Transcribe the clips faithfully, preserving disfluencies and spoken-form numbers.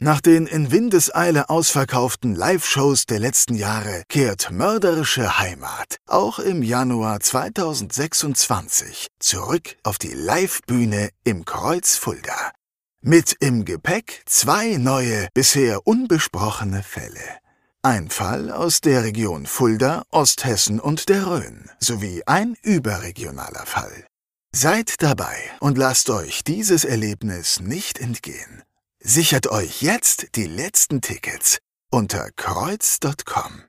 Nach den in Windeseile ausverkauften Live-Shows der letzten Jahre kehrt Mörderische Heimat auch im Januar zweitausendsechsundzwanzig zurück auf die Live-Bühne im Kreuz Fulda. Mit im Gepäck zwei neue, bisher unbesprochene Fälle. Ein Fall aus der Region Fulda, Osthessen und der Rhön, sowie ein überregionaler Fall. Seid dabei und lasst euch dieses Erlebnis nicht entgehen. Sichert euch jetzt die letzten Tickets unter kreuz Punkt com.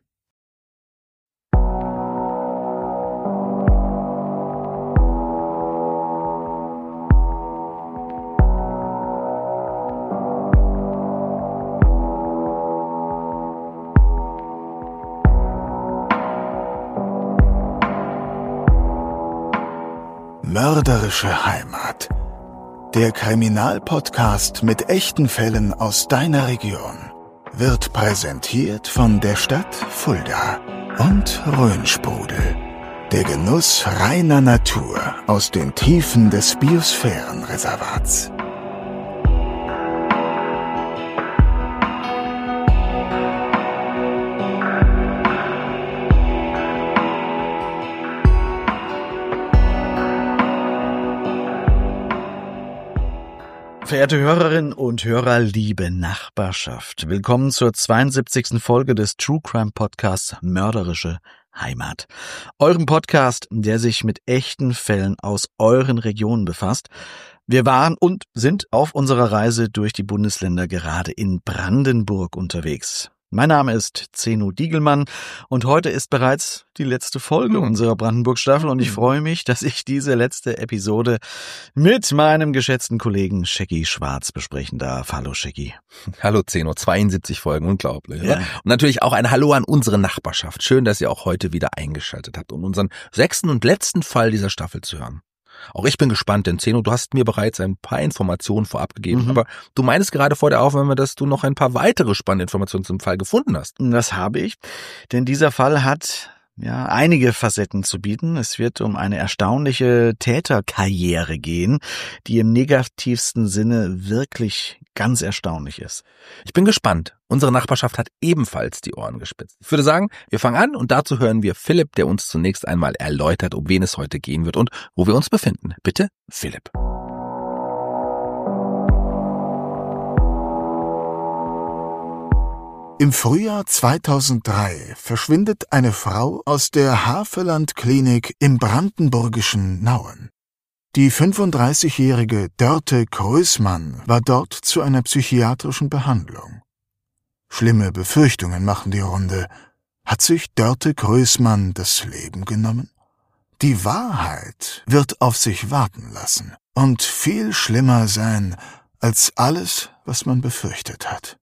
Mörderische Heimat. Der Kriminalpodcast mit echten Fällen aus deiner Region wird präsentiert von der Stadt Fulda und Rhönsprudel. Der Genuss reiner Natur aus den Tiefen des Biosphärenreservats. Verehrte Hörerinnen und Hörer, liebe Nachbarschaft, willkommen zur zweiundsiebzigsten Folge des True Crime Podcasts Mörderische Heimat. Eurem Podcast, der sich mit echten Fällen aus euren Regionen befasst. Wir waren und sind auf unserer Reise durch die Bundesländer gerade in Brandenburg unterwegs. Mein Name ist Zeno Diegelmann und heute ist bereits die letzte Folge unserer Brandenburg-Staffel und ich freue mich, dass ich diese letzte Episode mit meinem geschätzten Kollegen Shaggy Schwarz besprechen darf. Hallo Shaggy. Hallo Zeno, zweiundsiebzig Folgen, unglaublich. Ja. Oder? Und natürlich auch ein Hallo an unsere Nachbarschaft. Schön, dass ihr auch heute wieder eingeschaltet habt, um unseren sechsten und letzten Fall dieser Staffel zu hören. Auch ich bin gespannt, denn Zeno, du hast mir bereits ein paar Informationen vorab gegeben, mhm. aber du meinst gerade vor der Aufnahme, dass du noch ein paar weitere spannende Informationen zum Fall gefunden hast. Das habe ich, denn dieser Fall hat ja einige Facetten zu bieten. Es wird um eine erstaunliche Täterkarriere gehen, die im negativsten Sinne wirklich ganz erstaunlich ist. Ich bin gespannt. Unsere Nachbarschaft hat ebenfalls die Ohren gespitzt. Ich würde sagen, wir fangen an und dazu hören wir Philipp, der uns zunächst einmal erläutert, um wen es heute gehen wird und wo wir uns befinden. Bitte, Philipp. Im Frühjahr zweitausenddrei verschwindet eine Frau aus der Havelland-Klinik im brandenburgischen Nauen. Die fünfunddreißigjährige Dörte Größmann war dort zu einer psychiatrischen Behandlung. Schlimme Befürchtungen machen die Runde. Hat sich Dörte Größmann das Leben genommen? Die Wahrheit wird auf sich warten lassen und viel schlimmer sein als alles, was man befürchtet hat.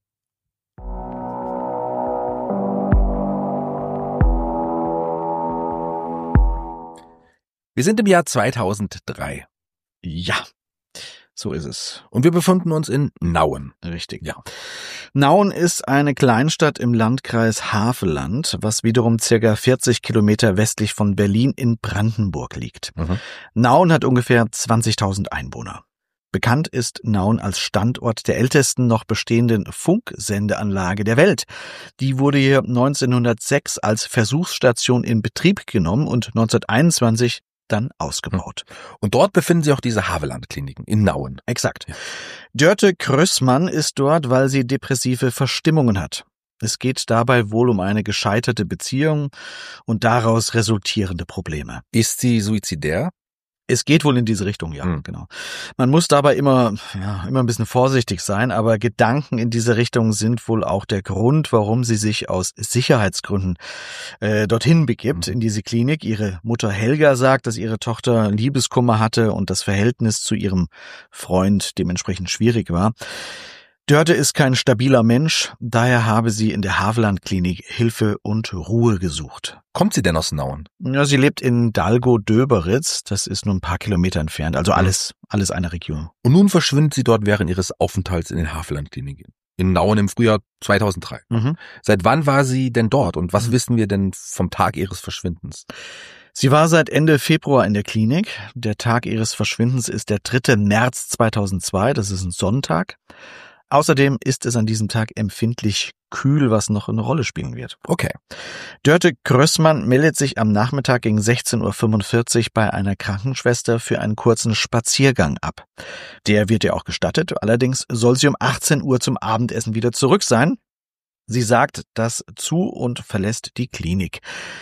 Wir sind im Jahr zweitausenddrei. Ja, so ist es. Und wir befinden uns in Nauen. Richtig, ja. Nauen ist eine Kleinstadt im Landkreis Havelland, was wiederum circa vierzig Kilometer westlich von Berlin in Brandenburg liegt. Mhm. Nauen hat ungefähr zwanzigtausend Einwohner. Bekannt ist Nauen als Standort der ältesten noch bestehenden Funksendeanlage der Welt. Die wurde hier neunzehnhundertsechs als Versuchsstation in Betrieb genommen und neunzehnhunderteinundzwanzig dann ausgebaut. Und dort befinden sich auch diese Havelland-Kliniken in Nauen. Exakt. Ja. Dörte Größmann ist dort, weil sie depressive Verstimmungen hat. Es geht dabei wohl um eine gescheiterte Beziehung und daraus resultierende Probleme. Ist sie suizidär? Es geht wohl in diese Richtung, ja, mhm. genau. Man muss dabei immer, ja, immer ein bisschen vorsichtig sein, aber Gedanken in diese Richtung sind wohl auch der Grund, warum sie sich aus Sicherheitsgründen äh, dorthin begibt, mhm. in diese Klinik. Ihre Mutter Helga sagt, dass ihre Tochter Liebeskummer hatte und das Verhältnis zu ihrem Freund dementsprechend schwierig war. Dörte ist kein stabiler Mensch, daher habe sie in der Havelland-Klinik Hilfe und Ruhe gesucht. Kommt sie denn aus Nauen? Ja, sie lebt in Dalgo-Döberitz, das ist nur ein paar Kilometer entfernt, also alles, alles eine Region. Und nun verschwindet sie dort während ihres Aufenthalts in den Havelland-Kliniken. In Nauen im Frühjahr zweitausenddrei. Mhm. Seit wann war sie denn dort und was mhm. wissen wir denn vom Tag ihres Verschwindens? Sie war seit Ende Februar in der Klinik. Der Tag ihres Verschwindens ist der dritte März zweitausendzwei, das ist ein Sonntag. Außerdem ist es an diesem Tag empfindlich kühl, was noch eine Rolle spielen wird. Okay. Dörte Krössmann meldet sich am Nachmittag gegen sechzehn Uhr fünfundvierzig bei einer Krankenschwester für einen kurzen Spaziergang ab. Der wird ihr auch gestattet, allerdings soll sie um achtzehn Uhr zum Abendessen wieder zurück sein. Sie sagt das zu und verlässt die Klinik,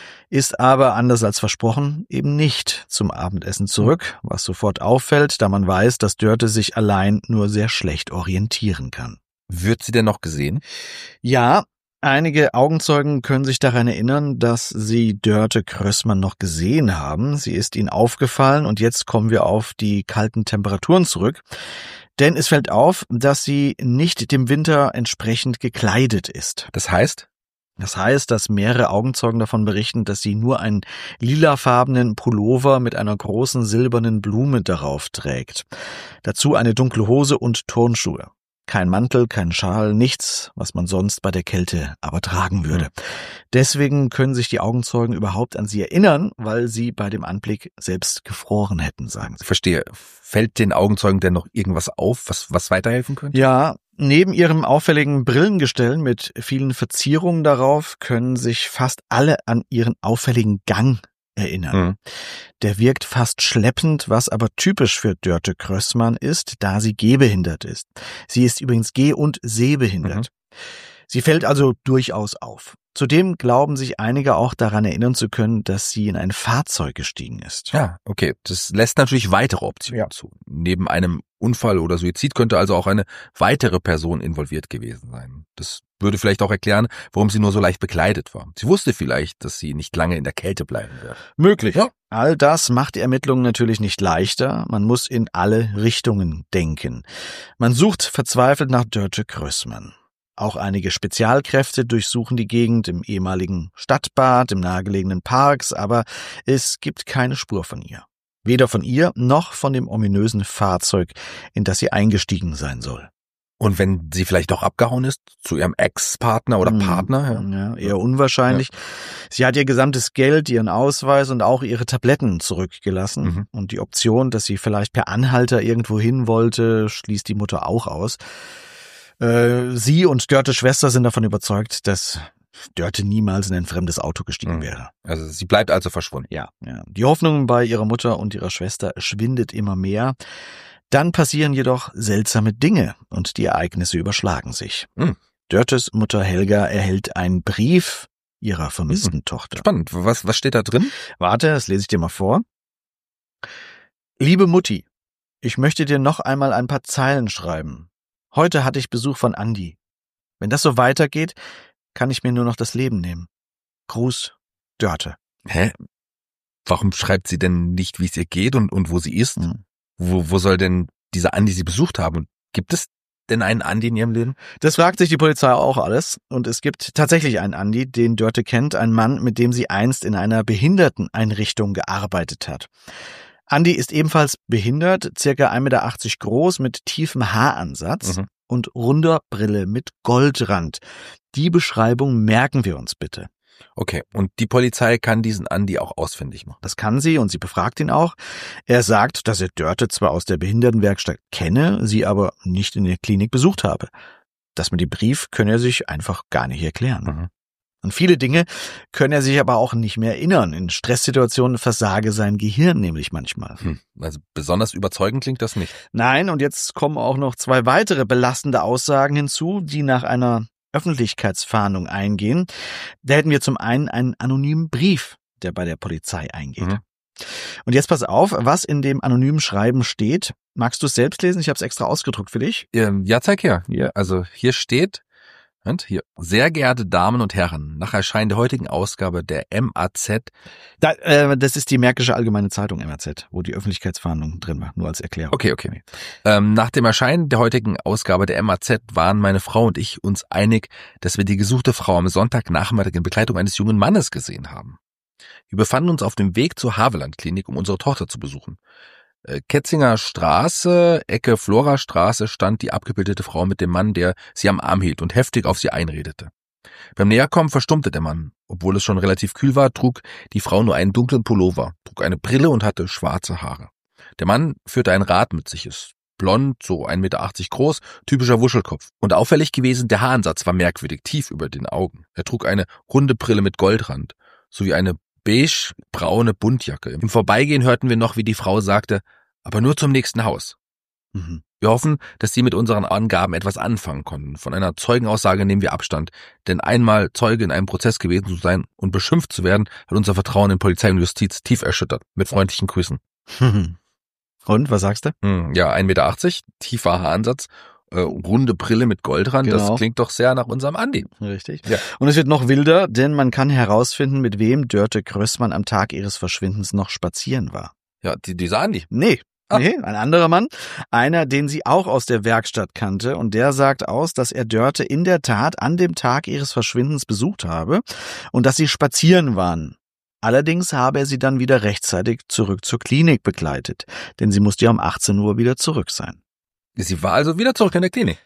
ist aber, anders als versprochen, eben nicht zum Abendessen zurück, was sofort auffällt, da man weiß, dass Dörte sich allein nur sehr schlecht orientieren kann. Wird sie denn noch gesehen? Ja, einige Augenzeugen können sich daran erinnern, dass sie Dörte Krössmann noch gesehen haben. Sie ist ihnen aufgefallen und jetzt kommen wir auf die kalten Temperaturen zurück. Denn es fällt auf, dass sie nicht dem Winter entsprechend gekleidet ist. Das heißt? Das heißt, dass mehrere Augenzeugen davon berichten, dass sie nur einen lilafarbenen Pullover mit einer großen silbernen Blume darauf trägt. Dazu eine dunkle Hose und Turnschuhe. Kein Mantel, kein Schal, nichts, was man sonst bei der Kälte aber tragen würde. Deswegen können sich die Augenzeugen überhaupt an sie erinnern, weil sie bei dem Anblick selbst gefroren hätten, sagen sie. Verstehe. Fällt den Augenzeugen denn noch irgendwas auf, was, was weiterhelfen könnte? Ja, neben ihrem auffälligen Brillengestell mit vielen Verzierungen darauf können sich fast alle an ihren auffälligen Gang erinnern. Mhm. Der wirkt fast schleppend, was aber typisch für Dörte Krössmann ist, da sie gehbehindert ist. Sie ist übrigens geh- und sehbehindert. Mhm. Sie fällt also durchaus auf. Zudem glauben sich einige auch daran erinnern zu können, dass sie in ein Fahrzeug gestiegen ist. Ja, okay. Das lässt natürlich weitere Optionen ja. zu. Neben einem Unfall oder Suizid könnte also auch eine weitere Person involviert gewesen sein. Das würde vielleicht auch erklären, warum sie nur so leicht bekleidet war. Sie wusste vielleicht, dass sie nicht lange in der Kälte bleiben wird. Möglich. Ja. All das macht die Ermittlungen natürlich nicht leichter. Man muss in alle Richtungen denken. Man sucht verzweifelt nach Dörte Krössmann. Auch einige Spezialkräfte durchsuchen die Gegend im ehemaligen Stadtbad, im nahegelegenen Parks, aber es gibt keine Spur von ihr. Weder von ihr noch von dem ominösen Fahrzeug, in das sie eingestiegen sein soll. Und wenn sie vielleicht doch abgehauen ist, zu ihrem Ex-Partner oder Partner? Ja, eher unwahrscheinlich. Ja. Sie hat ihr gesamtes Geld, ihren Ausweis und auch ihre Tabletten zurückgelassen. Mhm. Und die Option, dass sie vielleicht per Anhalter irgendwo hin wollte, schließt die Mutter auch aus. Sie und Dörtes Schwester sind davon überzeugt, dass Dörte niemals in ein fremdes Auto gestiegen wäre. Also sie bleibt also verschwunden. Ja, ja. Die Hoffnung bei ihrer Mutter und ihrer Schwester schwindet immer mehr. Dann passieren jedoch seltsame Dinge und die Ereignisse überschlagen sich. Mhm. Dörtes Mutter Helga erhält einen Brief ihrer vermissten mhm. Tochter. Spannend. Was, was steht da drin? Warte, das lese ich dir mal vor. Liebe Mutti, ich möchte dir noch einmal ein paar Zeilen schreiben. Heute hatte ich Besuch von Andi. Wenn das so weitergeht, kann ich mir nur noch das Leben nehmen. Gruß, Dörte. Hä? Warum schreibt sie denn nicht, wie es ihr geht und, und wo sie ist? Mhm. Wo, wo soll denn dieser Andi sie besucht haben? Und gibt es denn einen Andi in ihrem Leben? Das fragt sich die Polizei auch alles. Und es gibt tatsächlich einen Andi, den Dörte kennt, einen Mann, mit dem sie einst in einer Behinderteneinrichtung gearbeitet hat. Andi ist ebenfalls behindert, circa ein Meter achtzig groß, mit tiefem Haaransatz mhm. und runder Brille mit Goldrand. Die Beschreibung merken wir uns bitte. Okay, und die Polizei kann diesen Andi auch ausfindig machen? Das kann sie und sie befragt ihn auch. Er sagt, dass er Dörte zwar aus der Behindertenwerkstatt kenne, sie aber nicht in der Klinik besucht habe. Das mit dem Brief könne er sich einfach gar nicht erklären. Mhm. An viele Dinge können er sich aber auch nicht mehr erinnern. In Stresssituationen versage sein Gehirn nämlich manchmal. Hm, also besonders überzeugend klingt das nicht. Nein, und jetzt kommen auch noch zwei weitere belastende Aussagen hinzu, die nach einer Öffentlichkeitsfahndung eingehen. Da hätten wir zum einen einen anonymen Brief, der bei der Polizei eingeht. Mhm. Und jetzt pass auf, was in dem anonymen Schreiben steht. Magst du es selbst lesen? Ich habe es extra ausgedruckt für dich. Ähm, ja, zeig her. Ja, also hier steht... Und hier. Sehr geehrte Damen und Herren, nach Erscheinen der heutigen Ausgabe der M A Z. Da, äh, das ist die Märkische Allgemeine Zeitung M A Z, wo die Öffentlichkeitsverhandlung drin war, nur als Erklärung. Okay, okay. Ähm, nach dem Erscheinen der heutigen Ausgabe der M A Z waren meine Frau und ich uns einig, dass wir die gesuchte Frau am Sonntagnachmittag in Begleitung eines jungen Mannes gesehen haben. Wir befanden uns auf dem Weg zur Haveland-Klinik, um unsere Tochter zu besuchen. Ketzinger Straße, Ecke Florastraße stand die abgebildete Frau mit dem Mann, der sie am Arm hielt und heftig auf sie einredete. Beim Näherkommen verstummte der Mann. Obwohl es schon relativ kühl war, trug die Frau nur einen dunklen Pullover, trug eine Brille und hatte schwarze Haare. Der Mann führte ein Rad mit sich. Es blond, so ein Meter achtzig groß, typischer Wuschelkopf. Und auffällig gewesen, der Haaransatz war merkwürdig tief über den Augen. Er trug eine runde Brille mit Goldrand, sowie eine beige-braune Buntjacke. Im Vorbeigehen hörten wir noch, wie die Frau sagte, aber nur zum nächsten Haus. Mhm. Wir hoffen, dass Sie mit unseren Angaben etwas anfangen konnten. Von einer Zeugenaussage nehmen wir Abstand, denn einmal Zeuge in einem Prozess gewesen zu sein und beschimpft zu werden, hat unser Vertrauen in Polizei und Justiz tief erschüttert. Mit freundlichen Grüßen. Und, was sagst du? Hm, ja, ein Meter achtzig, tiefer Haaransatz, äh, runde Brille mit Goldrand, Genau. Das klingt doch sehr nach unserem Andi. Richtig. Ja. Und es wird noch wilder, denn man kann herausfinden, mit wem Dörte Größmann am Tag ihres Verschwindens noch spazieren war. Ja, die, dieser Andi. Nee. Ah. Nee, ein anderer Mann, einer, den sie auch aus der Werkstatt kannte, und der sagt aus, dass er Dörte in der Tat an dem Tag ihres Verschwindens besucht habe und dass sie spazieren waren. Allerdings habe er sie dann wieder rechtzeitig zurück zur Klinik begleitet, denn sie musste ja um achtzehn Uhr wieder zurück sein. Sie war also wieder zurück in der Klinik.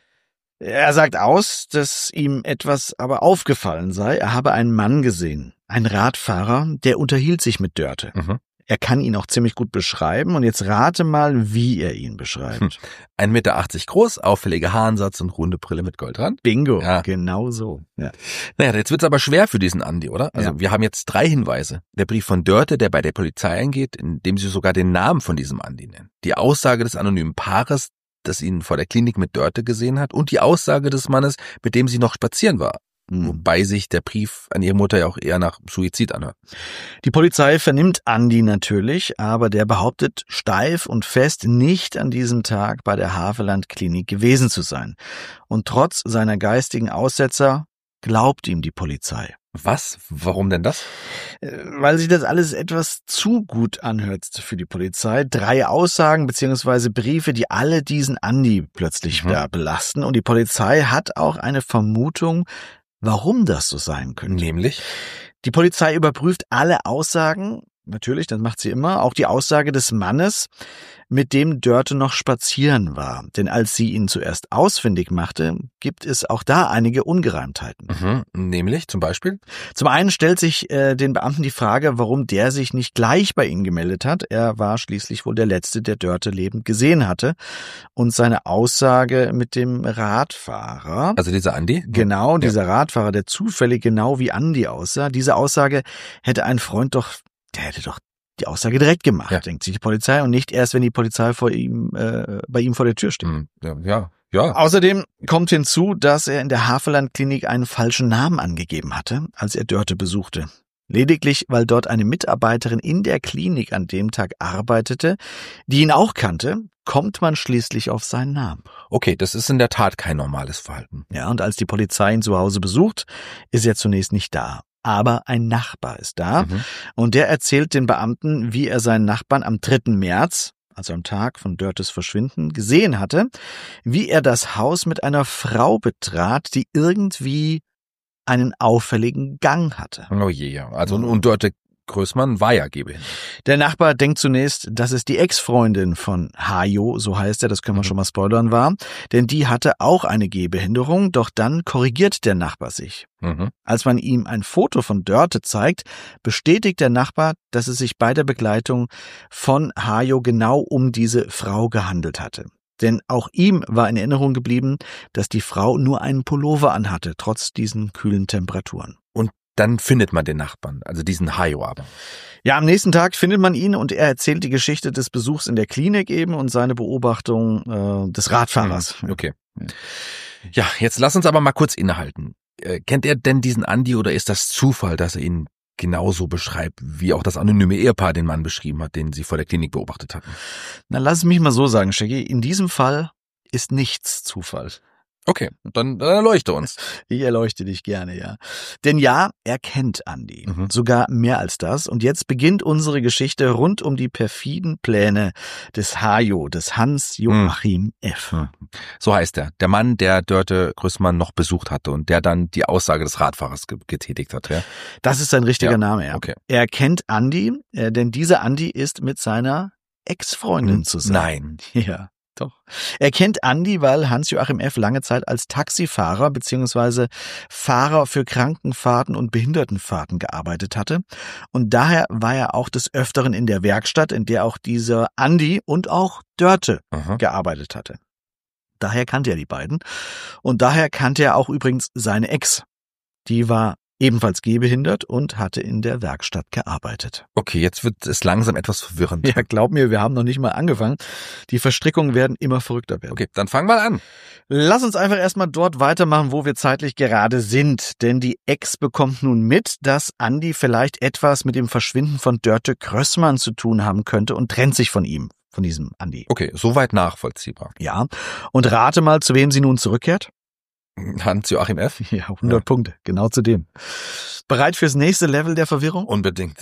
Er sagt aus, dass ihm etwas aber aufgefallen sei. Er habe einen Mann gesehen, einen Radfahrer, der unterhielt sich mit Dörte. Mhm. Er kann ihn auch ziemlich gut beschreiben, und jetzt rate mal, wie er ihn beschreibt. ein Meter achtzig groß, auffälliger Haaransatz und runde Brille mit Goldrand. Bingo, Ja. genau so. Ja. Naja, jetzt wird's aber schwer für diesen Andi, oder? Also Ja. wir haben jetzt drei Hinweise. Der Brief von Dörte, der bei der Polizei eingeht, in dem sie sogar den Namen von diesem Andi nennen. Die Aussage des anonymen Paares, das ihn vor der Klinik mit Dörte gesehen hat, und die Aussage des Mannes, mit dem sie noch spazieren war. Hm. Wobei sich der Brief an ihre Mutter ja auch eher nach Suizid anhört. Die Polizei vernimmt Andi natürlich, aber der behauptet steif und fest, nicht an diesem Tag bei der Havelland-Klinik gewesen zu sein. Und trotz seiner geistigen Aussetzer glaubt ihm die Polizei. Was? Warum denn das? Äh, Weil sich das alles etwas zu gut anhört für die Polizei. Drei Aussagen beziehungsweise Briefe, die alle diesen Andi plötzlich Mhm. da belasten. Und die Polizei hat auch eine Vermutung, warum das so sein könnte. Nämlich? Die Polizei überprüft alle Aussagen, natürlich, das macht sie immer, auch die Aussage des Mannes, mit dem Dörte noch spazieren war. Denn als sie ihn zuerst ausfindig machte, gibt es auch da einige Ungereimtheiten. Mhm. Nämlich zum Beispiel? Zum einen stellt sich äh, den Beamten die Frage, warum der sich nicht gleich bei ihnen gemeldet hat. Er war schließlich wohl der Letzte, der Dörte lebend gesehen hatte. Und seine Aussage mit dem Radfahrer, Also dieser Andi? genau, Ja. dieser Radfahrer, der zufällig genau wie Andi aussah, diese Aussage hätte ein Freund doch, der hätte doch die Aussage direkt gemacht, Ja. denkt sich die Polizei, und nicht erst, wenn die Polizei vor ihm, äh, bei ihm vor der Tür steht. Mhm. Ja, ja. ja. Außerdem kommt hinzu, dass er in der Havelland-Klinik einen falschen Namen angegeben hatte, als er Dörte besuchte. Lediglich, weil dort eine Mitarbeiterin in der Klinik an dem Tag arbeitete, die ihn auch kannte, kommt man schließlich auf seinen Namen. Okay, das ist in der Tat kein normales Verhalten. Ja, und als die Polizei ihn zu Hause besucht, ist er zunächst nicht da. Aber ein Nachbar ist da, Mhm. und der erzählt den Beamten, wie er seinen Nachbarn am dritten März, also am Tag von Dörtes Verschwinden, gesehen hatte, wie er das Haus mit einer Frau betrat, die irgendwie einen auffälligen Gang hatte. Oh je, ja. Also und Dörte Größmann war ja Gehbehindert. Der Nachbar denkt zunächst, dass es die Ex-Freundin von Hajo, so heißt er, das können wir Mhm. schon mal spoilern, war, denn die hatte auch eine Gehbehinderung, doch dann korrigiert der Nachbar sich. Mhm. Als man ihm ein Foto von Dörte zeigt, bestätigt der Nachbar, dass es sich bei der Begleitung von Hajo genau um diese Frau gehandelt hatte. Denn auch ihm war in Erinnerung geblieben, dass die Frau nur einen Pullover anhatte, trotz diesen kühlen Temperaturen. Dann findet man den Nachbarn, also diesen Hajo aber. Ja, am nächsten Tag findet man ihn, und er erzählt die Geschichte des Besuchs in der Klinik eben und seine Beobachtung äh, des Radfahrers. Okay. Ja, jetzt lass uns aber mal kurz innehalten. Äh, kennt er denn diesen Andi, oder ist das Zufall, dass er ihn genauso beschreibt, wie auch das anonyme Ehepaar den Mann beschrieben hat, den sie vor der Klinik beobachtet hatten? Na, lass es mich mal so sagen, Shaggy. In diesem Fall ist nichts Zufall. Okay, dann, dann erleuchte uns. Ich erleuchte dich gerne, ja. Denn ja, er kennt Andi. Mhm. Sogar mehr als das. Und jetzt beginnt unsere Geschichte rund um die perfiden Pläne des Hajo, des Hans-Joachim F. Hm. So heißt er. Der Mann, der Dörte Größmann noch besucht hatte und der dann die Aussage des Radfahrers ge- getätigt hat. Ja? Das ist sein richtiger Ja, Name, ja. okay. Er kennt Andi, äh, denn dieser Andi ist mit seiner Ex-Freundin Hm, zusammen. nein. Ja. Doch. Er kennt Andi, weil Hans-Joachim F. lange Zeit als Taxifahrer bzw. Fahrer für Krankenfahrten und Behindertenfahrten gearbeitet hatte. Und daher war er auch des Öfteren in der Werkstatt, in der auch dieser Andi und auch Dörte Aha. gearbeitet hatte. Daher kannte er die beiden. Und daher kannte er auch übrigens seine Ex. Die war ebenfalls gehbehindert und hatte in der Werkstatt gearbeitet. Okay, jetzt wird es langsam etwas verwirrend. Ja, glaub mir, wir haben noch nicht mal angefangen. Die Verstrickungen werden immer verrückter werden. Okay, dann fang mal an. Lass uns einfach erstmal dort weitermachen, wo wir zeitlich gerade sind. Denn die Ex bekommt nun mit, dass Andi vielleicht etwas mit dem Verschwinden von Dörte Größmann zu tun haben könnte und trennt sich von ihm, von diesem Andi. Okay, soweit nachvollziehbar. Ja, und rate mal, zu wem sie nun zurückkehrt? Hans-Joachim F. Ja, hundert ja. Punkte, genau zu dem. Bereit fürs nächste Level der Verwirrung? Unbedingt.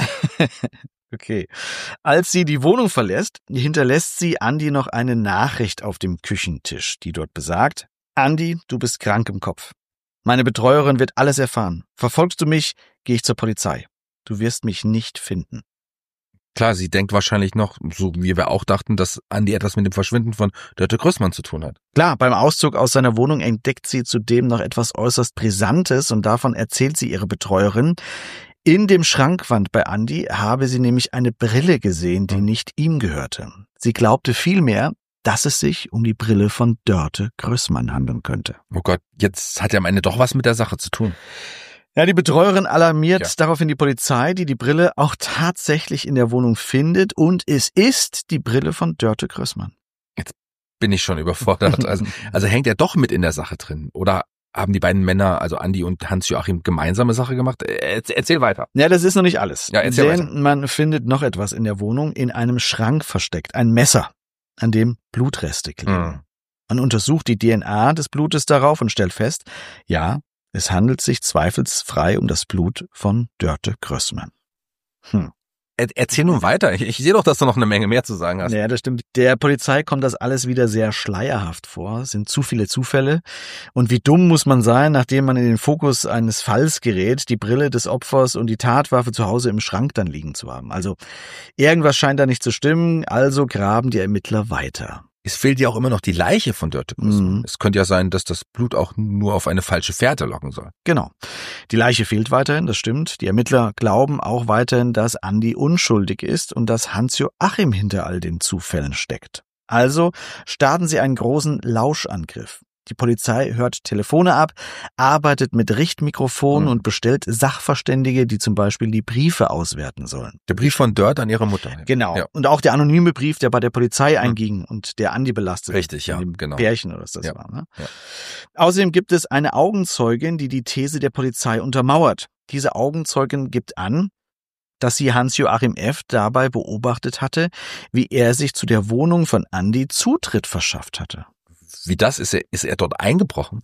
Okay. Als sie die Wohnung verlässt, hinterlässt sie Andi noch eine Nachricht auf dem Küchentisch, die dort besagt: Andi, du bist krank im Kopf. Meine Betreuerin wird alles erfahren. Verfolgst du mich, gehe ich zur Polizei. Du wirst mich nicht finden. Klar, sie denkt wahrscheinlich noch, so wie wir auch dachten, dass Andi etwas mit dem Verschwinden von Dörte Größmann zu tun hat. Klar, beim Auszug aus seiner Wohnung entdeckt sie zudem noch etwas äußerst Brisantes und davon erzählt sie ihre Betreuerin. In dem Schrankwand bei Andi habe sie nämlich eine Brille gesehen, die nicht ihm gehörte. Sie glaubte vielmehr, dass es sich um die Brille von Dörte Größmann handeln könnte. Oh Gott, jetzt hat ja am Ende doch was mit der Sache zu tun. Ja, die Betreuerin alarmiert ja. daraufhin die Polizei, die die Brille auch tatsächlich in der Wohnung findet, und es ist die Brille von Dörte Größmann. Jetzt bin ich schon überfordert. Also, also hängt er doch mit in der Sache drin? Oder haben die beiden Männer, also Andi und Hans-Joachim, gemeinsame Sache gemacht? Erzähl weiter. Ja, das ist noch nicht alles. Ja, erzähl Denn weiter. Man findet noch etwas in der Wohnung, in einem Schrank versteckt. Ein Messer, an dem Blutreste kleben. Hm. Man untersucht die D N A des Blutes darauf und stellt fest, ja, es handelt sich zweifelsfrei um das Blut von Dörte Größmann. Hm. Er, erzähl nun weiter. Ich, ich sehe doch, dass du noch eine Menge mehr zu sagen hast. Ja, das stimmt. Der Polizei kommt das alles wieder sehr schleierhaft vor. Es sind zu viele Zufälle. Und wie dumm muss man sein, nachdem man in den Fokus eines Falls gerät, die Brille des Opfers und die Tatwaffe zu Hause im Schrank dann liegen zu haben. Also irgendwas scheint da nicht zu stimmen, also graben die Ermittler weiter. Es fehlt ja auch immer noch die Leiche von Dörte Größmann. Mhm. Es könnte ja sein, dass das Blut auch nur auf eine falsche Fährte locken soll. Genau. Die Leiche fehlt weiterhin, das stimmt. Die Ermittler glauben auch weiterhin, dass Andi unschuldig ist und dass Hans-Joachim hinter all den Zufällen steckt. Also starten sie einen großen Lauschangriff. Die Polizei hört Telefone ab, arbeitet mit Richtmikrofonen mhm. und bestellt Sachverständige, die zum Beispiel die Briefe auswerten sollen. Der Brief von Dörte an ihre Mutter. Genau. Ja. Und auch der anonyme Brief, der bei der Polizei mhm. einging und der Andi belastet. Richtig, ja, dem genau. Pärchen oder was das ja. war. Ne? Ja. Außerdem gibt es eine Augenzeugin, die die These der Polizei untermauert. Diese Augenzeugin gibt an, dass sie Hans-Joachim F. dabei beobachtet hatte, wie er sich zu der Wohnung von Andi Zutritt verschafft hatte. Wie das? Ist er, ist er dort eingebrochen?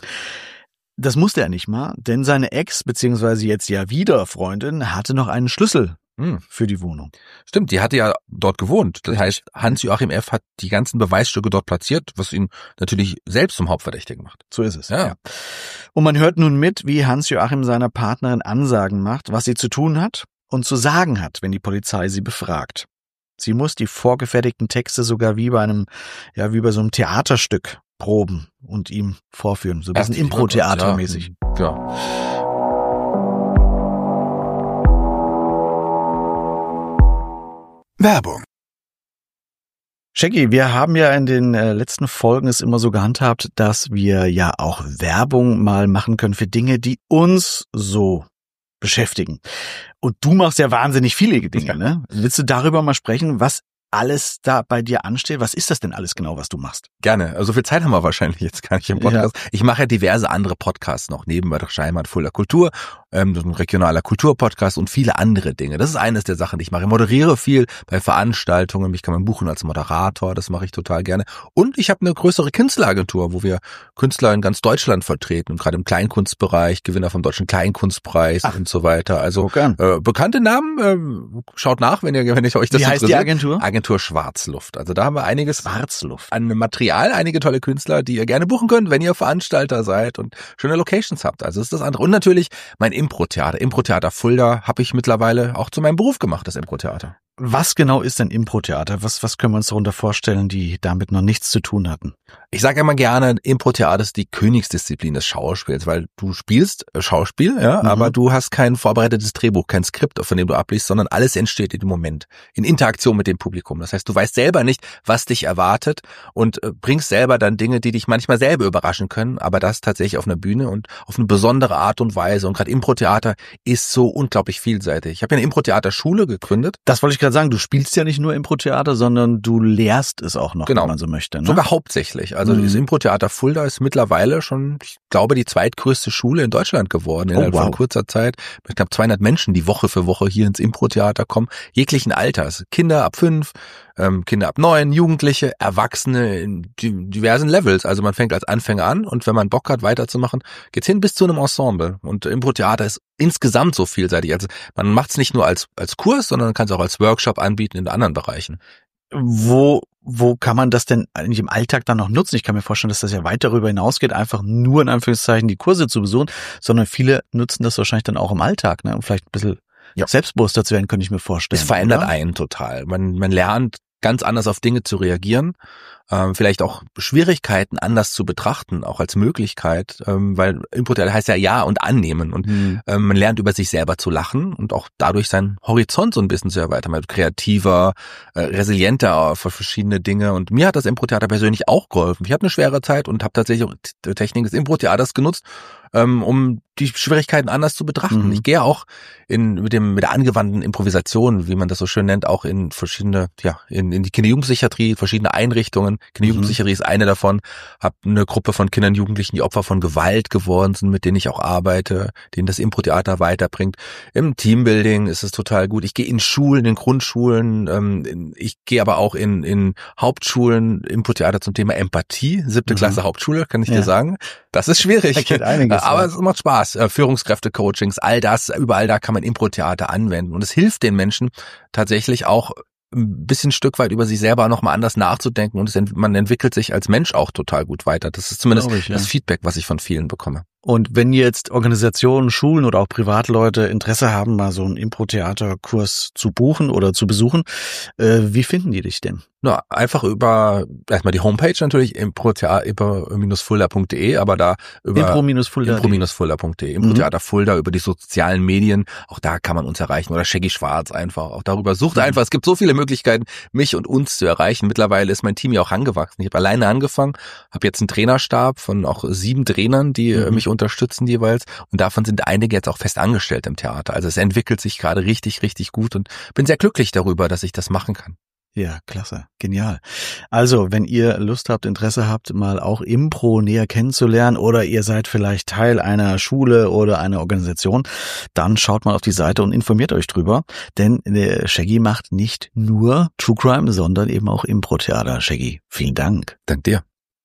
Das musste er nicht mal, denn seine Ex, beziehungsweise jetzt ja wieder Freundin, hatte noch einen Schlüssel hm. für die Wohnung. Stimmt, die hatte ja dort gewohnt. Das heißt, Hans-Joachim F. hat die ganzen Beweisstücke dort platziert, was ihn natürlich selbst zum Hauptverdächtigen macht. So ist es. Ja. ja. Und man hört nun mit, wie Hans-Joachim seiner Partnerin Ansagen macht, was sie zu tun hat und zu sagen hat, wenn die Polizei sie befragt. Sie muss die vorgefertigten Texte sogar wie bei einem, ja, wie bei so einem Theaterstück proben und ihm vorführen. So ein bisschen Impro-Theater-mäßig. Ja. ja. Werbung. Shaggy, wir haben ja in den äh, letzten Folgen es immer so gehandhabt, dass wir ja auch Werbung mal machen können für Dinge, die uns so beschäftigen. Und du machst ja wahnsinnig viele Dinge, ja. ne? Willst du darüber mal sprechen, was alles da bei dir ansteht? Was ist das denn alles genau, was du machst? Gerne. Also so viel Zeit haben wir wahrscheinlich jetzt gar nicht im Podcast. Ja. Ich mache ja diverse andere Podcasts noch, neben Mörderische Heimat, Fulda Kultur, ähm, ein regionaler Kulturpodcast und viele andere Dinge. Das ist eines der Sachen, die ich mache. Ich moderiere viel bei Veranstaltungen. Mich kann man buchen als Moderator. Das mache ich total gerne. Und ich habe eine größere Künstleragentur, wo wir Künstler in ganz Deutschland vertreten. Und gerade im Kleinkunstbereich, Gewinner vom Deutschen Kleinkunstpreis Ach. und so weiter. Also äh, bekannte Namen. Äh, schaut nach, wenn ihr, wenn ich euch das Wie heißt interessiert. die Agentur? Agentur Schwarzluft. Also da haben wir einiges Schwarzluft. an Material, einige tolle Künstler, die ihr gerne buchen könnt, wenn ihr Veranstalter seid und schöne Locations habt. Also das ist das andere. Und natürlich mein Impro-Theater. Impro-Theater Fulda habe ich mittlerweile auch zu meinem Beruf gemacht, das Impro-Theater. Was genau ist denn Impro-Theater? Was, was können wir uns darunter vorstellen, die damit noch nichts zu tun hatten? Ich sage immer gerne, Impro-Theater ist die Königsdisziplin des Schauspiels, weil du spielst Schauspiel, ja, mhm. aber du hast kein vorbereitetes Drehbuch, kein Skript, von dem du abliest, sondern alles entsteht in dem Moment, in Interaktion mit dem Publikum. Das heißt, du weißt selber nicht, was dich erwartet und bringst selber dann Dinge, die dich manchmal selber überraschen können, aber das tatsächlich auf einer Bühne und auf eine besondere Art und Weise. Und gerade Impro-Theater ist so unglaublich vielseitig. Ich habe ja eine Impro-Theater-Schule gegründet. Das wollte ich gerade sagen, du spielst ja nicht nur Impro-Theater, sondern du lehrst es auch noch, genau. wenn man so möchte. Ne? Sogar hauptsächlich. Also mhm. das Impro-Theater Fulda ist mittlerweile schon, ich glaube, die zweitgrößte Schule in Deutschland geworden, innerhalb oh, wow. von kurzer Zeit. Mit knapp zweihundert Menschen, die Woche für Woche hier ins Impro-Theater kommen, jeglichen Alters. Kinder ab fünf, ähm, Kinder ab neun, Jugendliche, Erwachsene in diversen Levels. Also man fängt als Anfänger an und wenn man Bock hat, weiterzumachen, geht's hin bis zu einem Ensemble. Und Impro-Theater ist insgesamt so vielseitig. Also man macht es nicht nur als als Kurs, sondern man kann es auch als Workshop anbieten in anderen Bereichen. Wo wo kann man das denn eigentlich im Alltag dann noch nutzen? Ich kann mir vorstellen, dass das ja weit darüber hinausgeht, einfach nur in Anführungszeichen die Kurse zu besuchen, sondern viele nutzen das wahrscheinlich dann auch im Alltag, ne, um vielleicht ein bisschen ja. selbstbewusster zu werden, könnte ich mir vorstellen. Es verändert oder? einen total. Man man lernt ganz anders auf Dinge zu reagieren, ähm, vielleicht auch Schwierigkeiten anders zu betrachten, auch als Möglichkeit, ähm, weil Impro-Theater heißt ja Ja und Annehmen und mhm. ähm, man lernt über sich selber zu lachen und auch dadurch seinen Horizont so ein bisschen zu erweitern, man wird kreativer, äh, resilienter für verschiedene Dinge und mir hat das Impro-Theater persönlich auch geholfen. Ich hatte eine schwere Zeit und habe tatsächlich auch die Technik des Impro-Theaters genutzt, ähm, um die Schwierigkeiten anders zu betrachten. Mhm. Ich gehe auch in mit dem mit der angewandten Improvisation, wie man das so schön nennt, auch in verschiedene, ja, in, in die Kinder-Jugendpsychiatrie, verschiedene Einrichtungen. Kinder-Jugendpsychiatrie mhm. ist eine davon. Hab eine Gruppe von Kindern und Jugendlichen, die Opfer von Gewalt geworden sind, mit denen ich auch arbeite, denen das Impro-Theater weiterbringt. Im Teambuilding ist es total gut. Ich gehe in Schulen, in Grundschulen. Ähm, ich gehe aber auch in in Hauptschulen, Impro-Theater zum Thema Empathie. Siebte mhm. Klasse Hauptschule, kann ich ja. dir sagen. Das ist schwierig. Erkennt einiges, aber ja. es macht Spaß. Führungskräfte-Coachings, all das, überall da kann man Impro-Theater anwenden. Und es hilft den Menschen tatsächlich auch ein bisschen ein Stück weit über sich selber nochmal anders nachzudenken und es, man entwickelt sich als Mensch auch total gut weiter. Das ist zumindest ich, das ja. Feedback, was ich von vielen bekomme. Und wenn jetzt Organisationen, Schulen oder auch Privatleute Interesse haben, mal so einen Impro-Theater-Kurs zu buchen oder zu besuchen, äh, wie finden die dich denn? Na, einfach über erstmal die Homepage natürlich, impro-fulda punkt de, aber da über impro-fulda punkt de, Impro-Theater Fulda, über die sozialen Medien, auch da kann man uns erreichen oder Shaggy Schwarz einfach, auch darüber sucht mhm. einfach, es gibt so viele Möglichkeiten, mich und uns zu erreichen. Mittlerweile ist mein Team ja auch angewachsen. Ich habe alleine angefangen, habe jetzt einen Trainerstab von auch sieben Trainern, die mhm. mich unterstützen jeweils und davon sind einige jetzt auch fest angestellt im Theater. Also es entwickelt sich gerade richtig, richtig gut und bin sehr glücklich darüber, dass ich das machen kann. Ja, klasse. Genial. Also, wenn ihr Lust habt, Interesse habt, mal auch Impro näher kennenzulernen oder ihr seid vielleicht Teil einer Schule oder einer Organisation, dann schaut mal auf die Seite und informiert euch drüber. Denn der Shaggy macht nicht nur True Crime, sondern eben auch Impro-Theater. Shaggy, vielen Dank. Dank dir.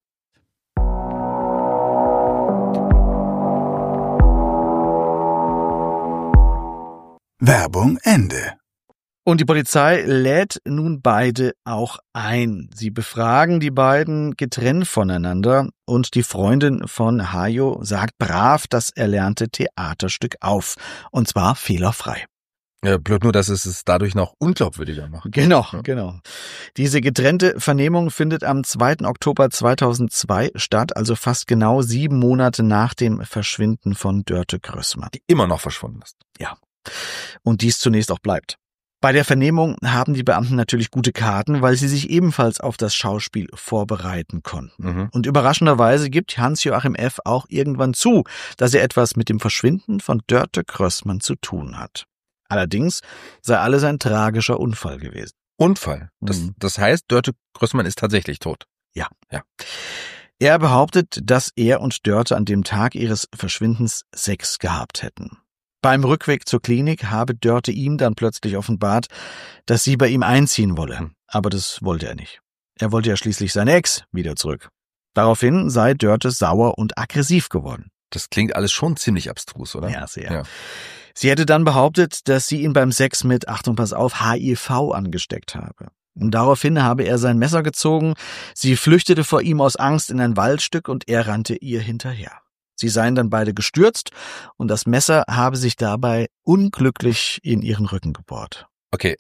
Werbung Ende. Und die Polizei lädt nun beide auch ein. Sie befragen die beiden getrennt voneinander und die Freundin von Hajo sagt brav das erlernte Theaterstück auf. Und zwar fehlerfrei. Ja, blöd nur, dass es es dadurch noch unglaubwürdiger macht. Genau, ja. genau. Diese getrennte Vernehmung findet am zweiten Oktober zweitausendzwei statt, also fast genau sieben Monate nach dem Verschwinden von Dörte Größmann. Die immer noch verschwunden ist. Ja. Und dies zunächst auch bleibt. Bei der Vernehmung haben die Beamten natürlich gute Karten, weil sie sich ebenfalls auf das Schauspiel vorbereiten konnten. Mhm. Und überraschenderweise gibt Hans-Joachim F. auch irgendwann zu, dass er etwas mit dem Verschwinden von Dörte Größmann zu tun hat. Allerdings sei alles ein tragischer Unfall gewesen. Unfall? Das, mhm. das heißt, Dörte Größmann ist tatsächlich tot? Ja. Ja. Er behauptet, dass er und Dörte an dem Tag ihres Verschwindens Sex gehabt hätten. Beim Rückweg zur Klinik habe Dörte ihm dann plötzlich offenbart, dass sie bei ihm einziehen wolle. Aber das wollte er nicht. Er wollte ja schließlich seine Ex wieder zurück. Daraufhin sei Dörte sauer und aggressiv geworden. Das klingt alles schon ziemlich abstrus, oder? Ja, sehr. Ja. Sie hätte dann behauptet, dass sie ihn beim Sex mit, Achtung, pass auf, H I V angesteckt habe. Und daraufhin habe er sein Messer gezogen, sie flüchtete vor ihm aus Angst in ein Waldstück und er rannte ihr hinterher. Sie seien dann beide gestürzt und das Messer habe sich dabei unglücklich in ihren Rücken gebohrt. Okay,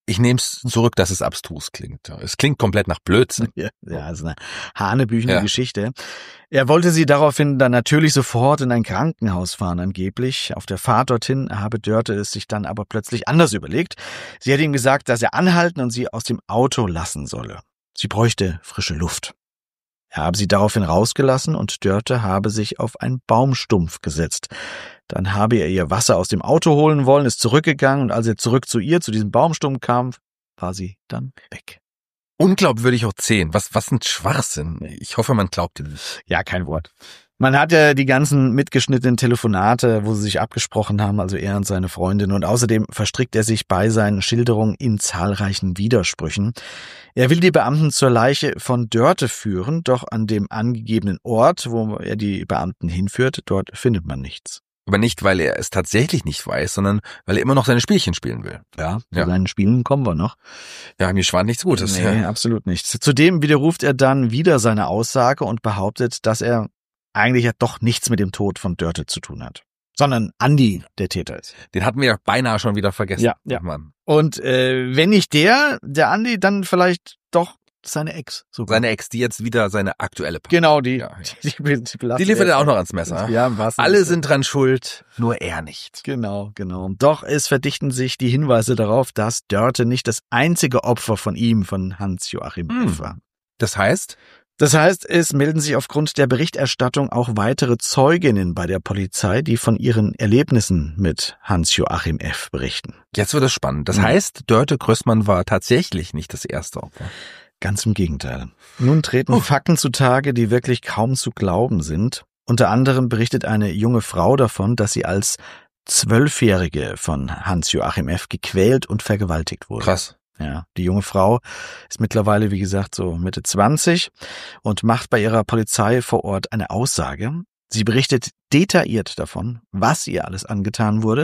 Ich nehme es zurück, dass es abstrus klingt. Es klingt komplett nach Blödsinn. Ja, ja, also eine hanebüchene Ja. Geschichte. Er wollte sie daraufhin dann natürlich sofort in ein Krankenhaus fahren, angeblich. Auf der Fahrt dorthin habe Dörte es sich dann aber plötzlich anders überlegt. Sie hätte ihm gesagt, dass er anhalten und sie aus dem Auto lassen solle. Sie bräuchte frische Luft. Er habe sie daraufhin rausgelassen und Dörte habe sich auf einen Baumstumpf gesetzt. Dann habe er ihr Wasser aus dem Auto holen wollen, ist zurückgegangen und als er zurück zu ihr, zu diesem Baumstumpf kam, war sie dann weg. Unglaubwürdig hoch zehn. Was, was ein Schwachsinn. Ich hoffe, man glaubt ihm nicht. Ja, kein Wort. Man hat ja die ganzen mitgeschnittenen Telefonate, wo sie sich abgesprochen haben, also er und seine Freundin. Und außerdem verstrickt er sich bei seinen Schilderungen in zahlreichen Widersprüchen. Er will die Beamten zur Leiche von Dörte führen, doch an dem angegebenen Ort, wo er die Beamten hinführt, dort findet man nichts. Aber nicht, weil er es tatsächlich nicht weiß, sondern weil er immer noch seine Spielchen spielen will. Ja, zu Ja. seinen Spielen kommen wir noch. Ja, mir schwant nichts Gutes. Nee, Ja. absolut nicht. Zudem widerruft er dann wieder seine Aussage und behauptet, dass er eigentlich ja doch nichts mit dem Tod von Dörte zu tun hat, sondern Andi der Täter ist. Den hatten wir ja beinahe schon wieder vergessen. Ja, ja. Mann. Und äh, wenn nicht der, der Andi, dann vielleicht doch seine Ex. Sogar. Seine Ex, die jetzt wieder seine aktuelle Partnerin. Genau, die. Ja, ja. Die, die, die, Die liefert er auch noch ans Messer. Ja, im wahrsten Alle Sinne. sind dran schuld, nur er nicht. Genau, genau. Doch es verdichten sich die Hinweise darauf, dass Dörte nicht das einzige Opfer von ihm, von Hans-Joachim Hm. F. war. Das heißt, Das heißt, es melden sich aufgrund der Berichterstattung auch weitere Zeuginnen bei der Polizei, die von ihren Erlebnissen mit Hans-Joachim F. berichten. jetzt wird es spannend. Das Mhm. heißt, Dörte Größmann war tatsächlich nicht das erste Opfer. Ganz im Gegenteil. Nun treten Oh. Fakten zutage, die wirklich kaum zu glauben sind. Unter anderem berichtet eine junge Frau davon, dass sie als Zwölfjährige von Hans-Joachim F. gequält und vergewaltigt wurde. Krass. Ja, die junge Frau ist mittlerweile, wie gesagt, so Mitte zwanzig und macht bei ihrer Polizei vor Ort eine Aussage. Sie berichtet detailliert davon, was ihr alles angetan wurde.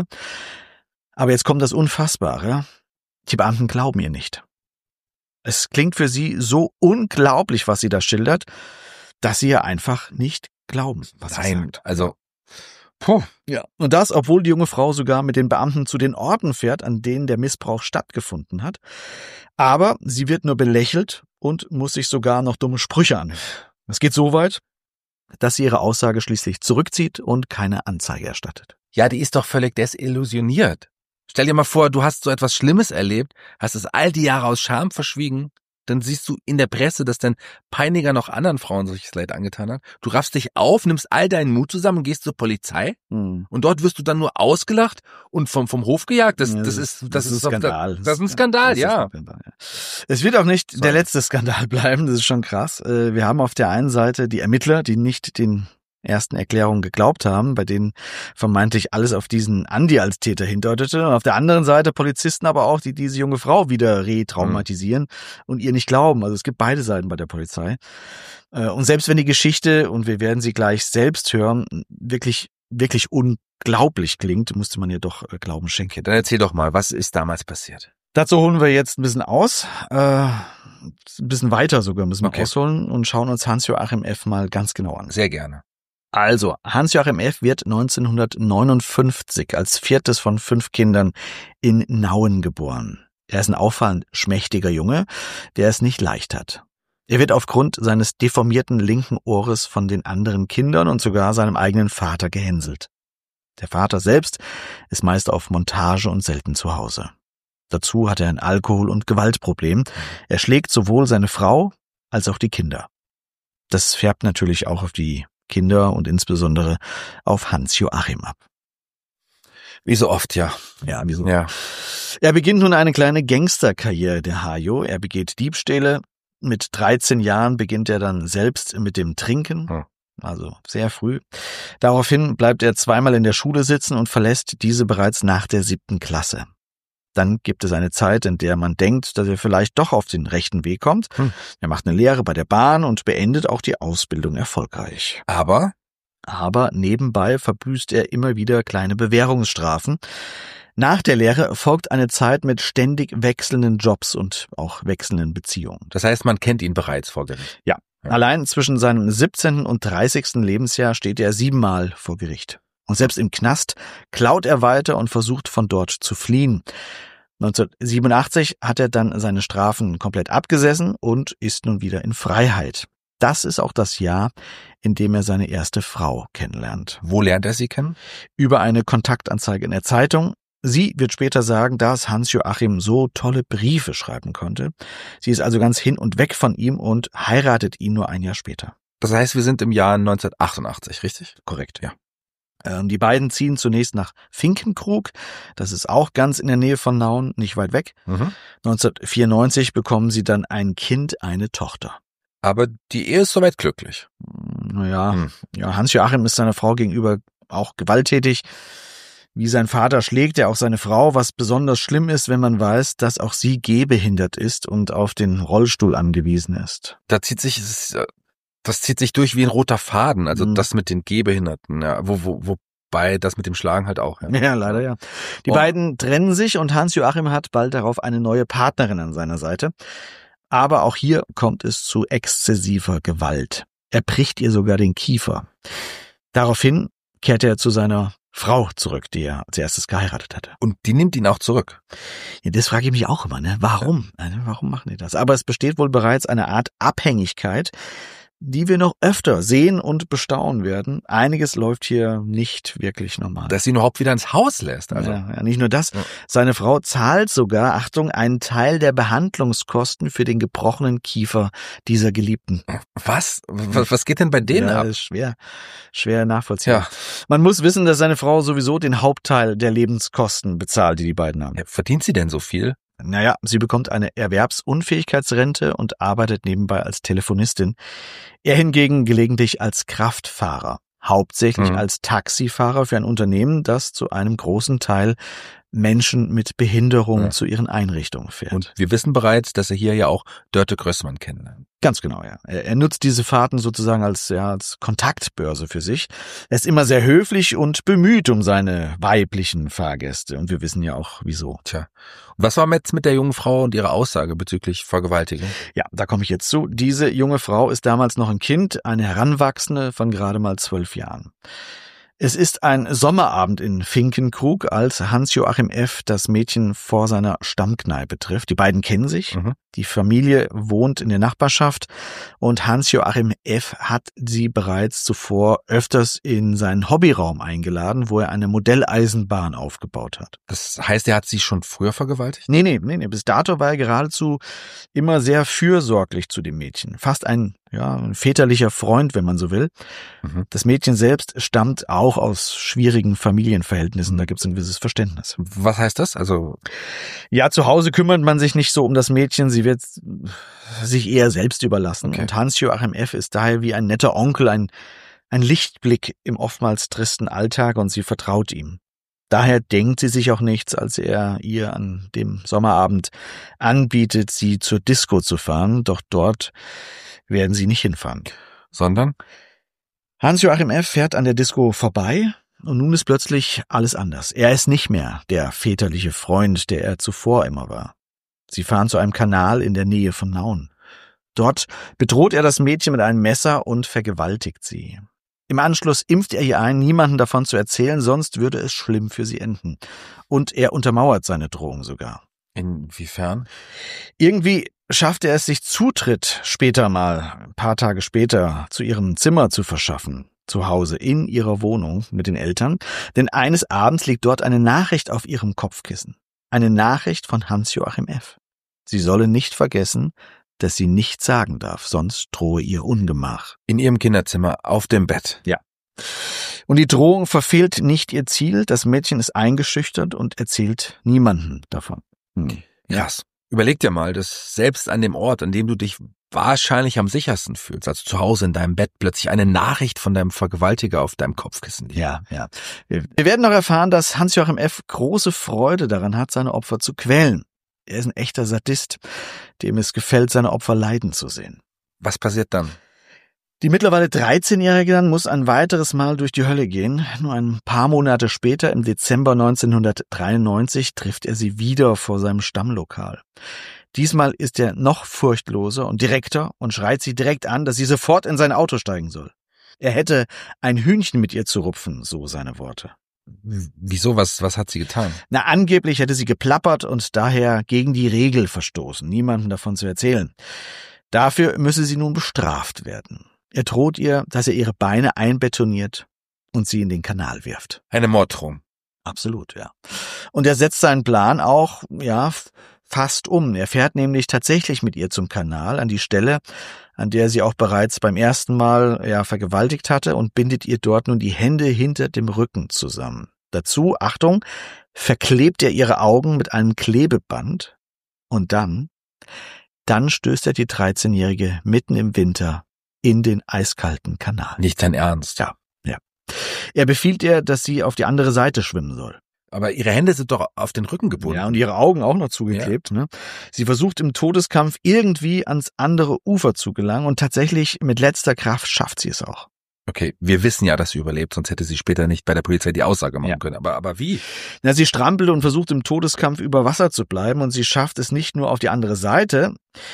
Aber jetzt kommt das Unfassbare. Die Beamten glauben ihr nicht. Es klingt für sie so unglaublich, was sie da schildert, dass sie ihr einfach nicht glauben, was sie Nein, sagt. also, puh. Ja. Und das, obwohl die junge Frau sogar mit den Beamten zu den Orten fährt, an denen der Missbrauch stattgefunden hat. Aber sie wird nur belächelt und muss sich sogar noch dumme Sprüche anhören. Es geht so weit, dass sie ihre Aussage schließlich zurückzieht und keine Anzeige erstattet. Ja, die ist doch völlig desillusioniert. Stell dir mal vor, du hast so etwas Schlimmes erlebt, hast es all die Jahre aus Scham verschwiegen, dann siehst du in der Presse, dass dein Peiniger noch anderen Frauen solches Leid angetan hat. Du raffst dich auf, nimmst all deinen Mut zusammen und gehst zur Polizei Hm. und dort wirst du dann nur ausgelacht und vom, vom Hof gejagt. Das, Ja, das ist, das, das ist ist ein Skandal. Das ist ein Skandal, Das ist ja. ein Skandal, ja. Es wird auch nicht Sorry. der letzte Skandal bleiben, das ist schon krass. Äh, Wir haben auf der einen Seite die Ermittler, die nicht den ersten Erklärungen geglaubt haben, bei denen vermeintlich alles auf diesen Andi als Täter hindeutete. Und auf der anderen Seite Polizisten aber auch, die diese junge Frau wieder retraumatisieren und ihr nicht glauben. Also es gibt beide Seiten bei der Polizei. Äh, Und selbst wenn die Geschichte, und wir werden sie gleich selbst hören, wirklich, wirklich unglaublich klingt, musste man ihr doch äh, Glauben schenken. Dann erzähl doch mal, was ist damals passiert? Dazu holen wir jetzt ein bisschen aus, äh, ein bisschen weiter sogar müssen wir Okay. ausholen und schauen uns Hans-Joachim F. mal ganz genau an. Sehr gerne. Also, Hans-Joachim F. wird neunzehnhundertneunundfünfzig als viertes von fünf Kindern in Nauen geboren. Er ist ein auffallend schmächtiger Junge, der es nicht leicht hat. Er wird aufgrund seines deformierten linken Ohres von den anderen Kindern und sogar seinem eigenen Vater gehänselt. Der Vater selbst ist meist auf Montage und selten zu Hause. Dazu hat er ein Alkohol- und Gewaltproblem. Er schlägt sowohl seine Frau als auch die Kinder. Das färbt natürlich auch auf die Kinder und insbesondere auf Hans-Joachim ab. Wie so oft, ja. Ja, wieso? Ja. Er beginnt nun eine kleine Gangsterkarriere, der Hajo. Er begeht Diebstähle. Mit dreizehn Jahren beginnt er dann selbst mit dem Trinken. Hm. Also sehr früh. Daraufhin bleibt er zweimal in der Schule sitzen und verlässt diese bereits nach der siebten Klasse. Dann gibt es eine Zeit, in der man denkt, dass er vielleicht doch auf den rechten Weg kommt. Hm. Er macht eine Lehre bei der Bahn und beendet auch die Ausbildung erfolgreich. Aber Aber nebenbei verbüßt er immer wieder kleine Bewährungsstrafen. Nach der Lehre folgt eine Zeit mit ständig wechselnden Jobs und auch wechselnden Beziehungen. das heißt, man kennt ihn bereits vor Gericht. Ja. Ja. Allein zwischen seinem siebzehnten und dreißigsten Lebensjahr steht er siebenmal vor Gericht. Und selbst im Knast klaut er weiter und versucht von dort zu fliehen. neunzehnhundertsiebenundachtzig hat er dann seine Strafen komplett abgesessen und ist nun wieder in Freiheit. Das ist auch das Jahr, in dem er seine erste Frau kennenlernt. Wo lernt er sie kennen? Über eine Kontaktanzeige in der Zeitung. Sie wird später sagen, dass Hans-Joachim so tolle Briefe schreiben konnte. Sie ist also ganz hin und weg von ihm und heiratet ihn nur ein Jahr später. Das heißt, wir sind im Jahr neunzehnhundertachtundachtzig, richtig? Korrekt, ja. Ähm, die beiden ziehen zunächst nach Finkenkrug. Das ist auch ganz in der Nähe von Nauen, nicht weit weg. Mhm. neunzehnhundertvierundneunzig bekommen sie dann ein Kind, eine Tochter. Aber die Ehe ist soweit glücklich. Naja, Hm. ja, Hans-Joachim ist seiner Frau gegenüber auch gewalttätig. Wie sein Vater schlägt er auch seine Frau, was besonders schlimm ist, wenn man weiß, dass auch sie gehbehindert ist und auf den Rollstuhl angewiesen ist. Da zieht sich, das zieht sich durch wie ein roter Faden, also Mhm. das mit den Gehbehinderten, ja, wo, wo, wobei das mit dem Schlagen halt auch. Ja, Ja, leider ja. Die Oh. beiden trennen sich und Hans-Joachim hat bald darauf eine neue Partnerin an seiner Seite. Aber auch hier kommt es zu exzessiver Gewalt. Er bricht ihr sogar den Kiefer. Daraufhin kehrt er zu seiner Frau zurück, die er als erstes geheiratet hatte. Und die nimmt ihn auch zurück. Ja, das frage ich mich auch immer, ne? Warum? Also, warum machen die das? Aber es besteht wohl bereits eine Art Abhängigkeit, die wir noch öfter sehen und bestaunen werden. Einiges läuft hier nicht wirklich normal. Dass sie ihn überhaupt wieder ins Haus lässt. Also. Ja, ja, nicht nur das. Ja. Seine Frau zahlt sogar, Achtung, einen Teil der Behandlungskosten für den gebrochenen Kiefer dieser Geliebten. Was? was? Was geht denn bei denen ja, ab? Das ist schwer, schwer nachvollziehbar. Ja. Man muss wissen, dass seine Frau sowieso den Hauptteil der Lebenskosten bezahlt, die die beiden haben. Ja, verdient sie denn so viel? Naja, sie bekommt eine Erwerbsunfähigkeitsrente und arbeitet nebenbei als Telefonistin. Er hingegen gelegentlich als Kraftfahrer, hauptsächlich Mhm. als Taxifahrer für ein Unternehmen, das zu einem großen Teil Menschen mit Behinderung Ja. zu ihren Einrichtungen fährt. Und wir wissen bereits, dass er hier ja auch Dörte Grössmann kennenlernt. Ganz genau, ja. Er, er nutzt diese Fahrten sozusagen als, ja, als Kontaktbörse für sich. Er ist immer sehr höflich und bemüht um seine weiblichen Fahrgäste. Und wir wissen ja auch, wieso. Tja. Und was war jetzt mit der jungen Frau und ihrer Aussage bezüglich Vergewaltigung? Ja, da komme ich jetzt zu. Diese junge Frau ist damals noch ein Kind, eine Heranwachsende von gerade mal zwölf Jahren. Es ist ein Sommerabend in Finkenkrug, als Hans-Joachim F. das Mädchen vor seiner Stammkneipe trifft. Die beiden kennen sich. Mhm. Die Familie wohnt in der Nachbarschaft und Hans-Joachim F. hat sie bereits zuvor öfters in seinen Hobbyraum eingeladen, wo er eine Modelleisenbahn aufgebaut hat. Das heißt, er hat sie schon früher vergewaltigt? Nee, nee, nee, nee. Bis dato war er geradezu immer sehr fürsorglich zu dem Mädchen. Fast ein, ja, ein väterlicher Freund, wenn man so will. Mhm. Das Mädchen selbst stammt auch aus schwierigen Familienverhältnissen. Da gibt es ein gewisses Verständnis. Was heißt das? Also, Ja, zu Hause kümmert man sich nicht so um das Mädchen. Sie wird sich eher selbst überlassen. Okay. Und Hans-Joachim F. ist daher wie ein netter Onkel, ein, ein Lichtblick im oftmals tristen Alltag und sie vertraut ihm. Daher denkt sie sich auch nichts, als er ihr an dem Sommerabend anbietet, sie zur Disco zu fahren. Doch dort werden sie nicht hinfahren. sondern? Hans-Joachim F. fährt an der Disco vorbei und nun ist plötzlich alles anders. Er ist nicht mehr der väterliche Freund, der er zuvor immer war. Sie fahren zu einem Kanal in der Nähe von Nauen. Dort bedroht er das Mädchen mit einem Messer und vergewaltigt sie. Im Anschluss impft er ihr ein, niemanden davon zu erzählen, sonst würde es schlimm für sie enden. Und er untermauert seine Drohung sogar. Inwiefern? Irgendwie schafft er es sich Zutritt später mal, ein paar Tage später, zu ihrem Zimmer zu verschaffen, zu Hause in ihrer Wohnung mit den Eltern, denn eines Abends liegt dort eine Nachricht auf ihrem Kopfkissen. Eine Nachricht von Hans-Joachim F. Sie solle nicht vergessen, dass sie nichts sagen darf, sonst drohe ihr Ungemach. In ihrem Kinderzimmer, auf dem Bett. Ja. Und die Drohung verfehlt nicht ihr Ziel, das Mädchen ist eingeschüchtert und erzählt niemanden davon. Hm. Krass. Überleg dir mal, dass selbst an dem Ort, an dem du dich wahrscheinlich am sichersten fühlst, also zu Hause in deinem Bett, plötzlich eine Nachricht von deinem Vergewaltiger auf deinem Kopfkissen liegt. Ja, ja. Wir werden noch erfahren, dass Hans-Joachim F. große Freude daran hat, seine Opfer zu quälen. Er ist ein echter Sadist, dem es gefällt, seine Opfer leiden zu sehen. Was passiert dann? Die mittlerweile dreizehnjährige dann muss ein weiteres Mal durch die Hölle gehen. Nur ein paar Monate später, im Dezember neunzehnhundertdreiundneunzig, trifft er sie wieder vor seinem Stammlokal. Diesmal ist er noch furchtloser und direkter und schreit sie direkt an, dass sie sofort in sein Auto steigen soll. Er hätte ein Hühnchen mit ihr zu rupfen, so seine Worte. Wieso? Was, was hat sie getan? Na, angeblich hätte sie geplappert und daher gegen die Regel verstoßen, niemandem davon zu erzählen. Dafür müsse sie nun bestraft werden. Er droht ihr, dass er ihre Beine einbetoniert und sie in den Kanal wirft. Eine Morddrohung. Absolut, ja. Und er setzt seinen Plan auch, ja, fast um. Er fährt nämlich tatsächlich mit ihr zum Kanal, an die Stelle, an der sie auch bereits beim ersten Mal ja vergewaltigt hatte, und bindet ihr dort nun die Hände hinter dem Rücken zusammen. Dazu, Achtung, verklebt er ihre Augen mit einem Klebeband und dann, dann stößt er die dreizehnjährige mitten im Winter in den eiskalten Kanal. Nicht dein Ernst? Ja, ja. Er befiehlt ihr, dass sie auf die andere Seite schwimmen soll. Aber ihre Hände sind doch auf den Rücken gebunden. Ja, und ihre Augen auch noch zugeklebt. Ja. Ne? Sie versucht im Todeskampf irgendwie ans andere Ufer zu gelangen und tatsächlich mit letzter Kraft schafft sie es auch. Okay, wir wissen ja, dass sie überlebt, sonst hätte sie später nicht bei der Polizei die Aussage machen ja. können. Aber, aber wie? Na, sie strampelt und versucht im Todeskampf über Wasser zu bleiben, und sie schafft es nicht nur auf die andere Seite,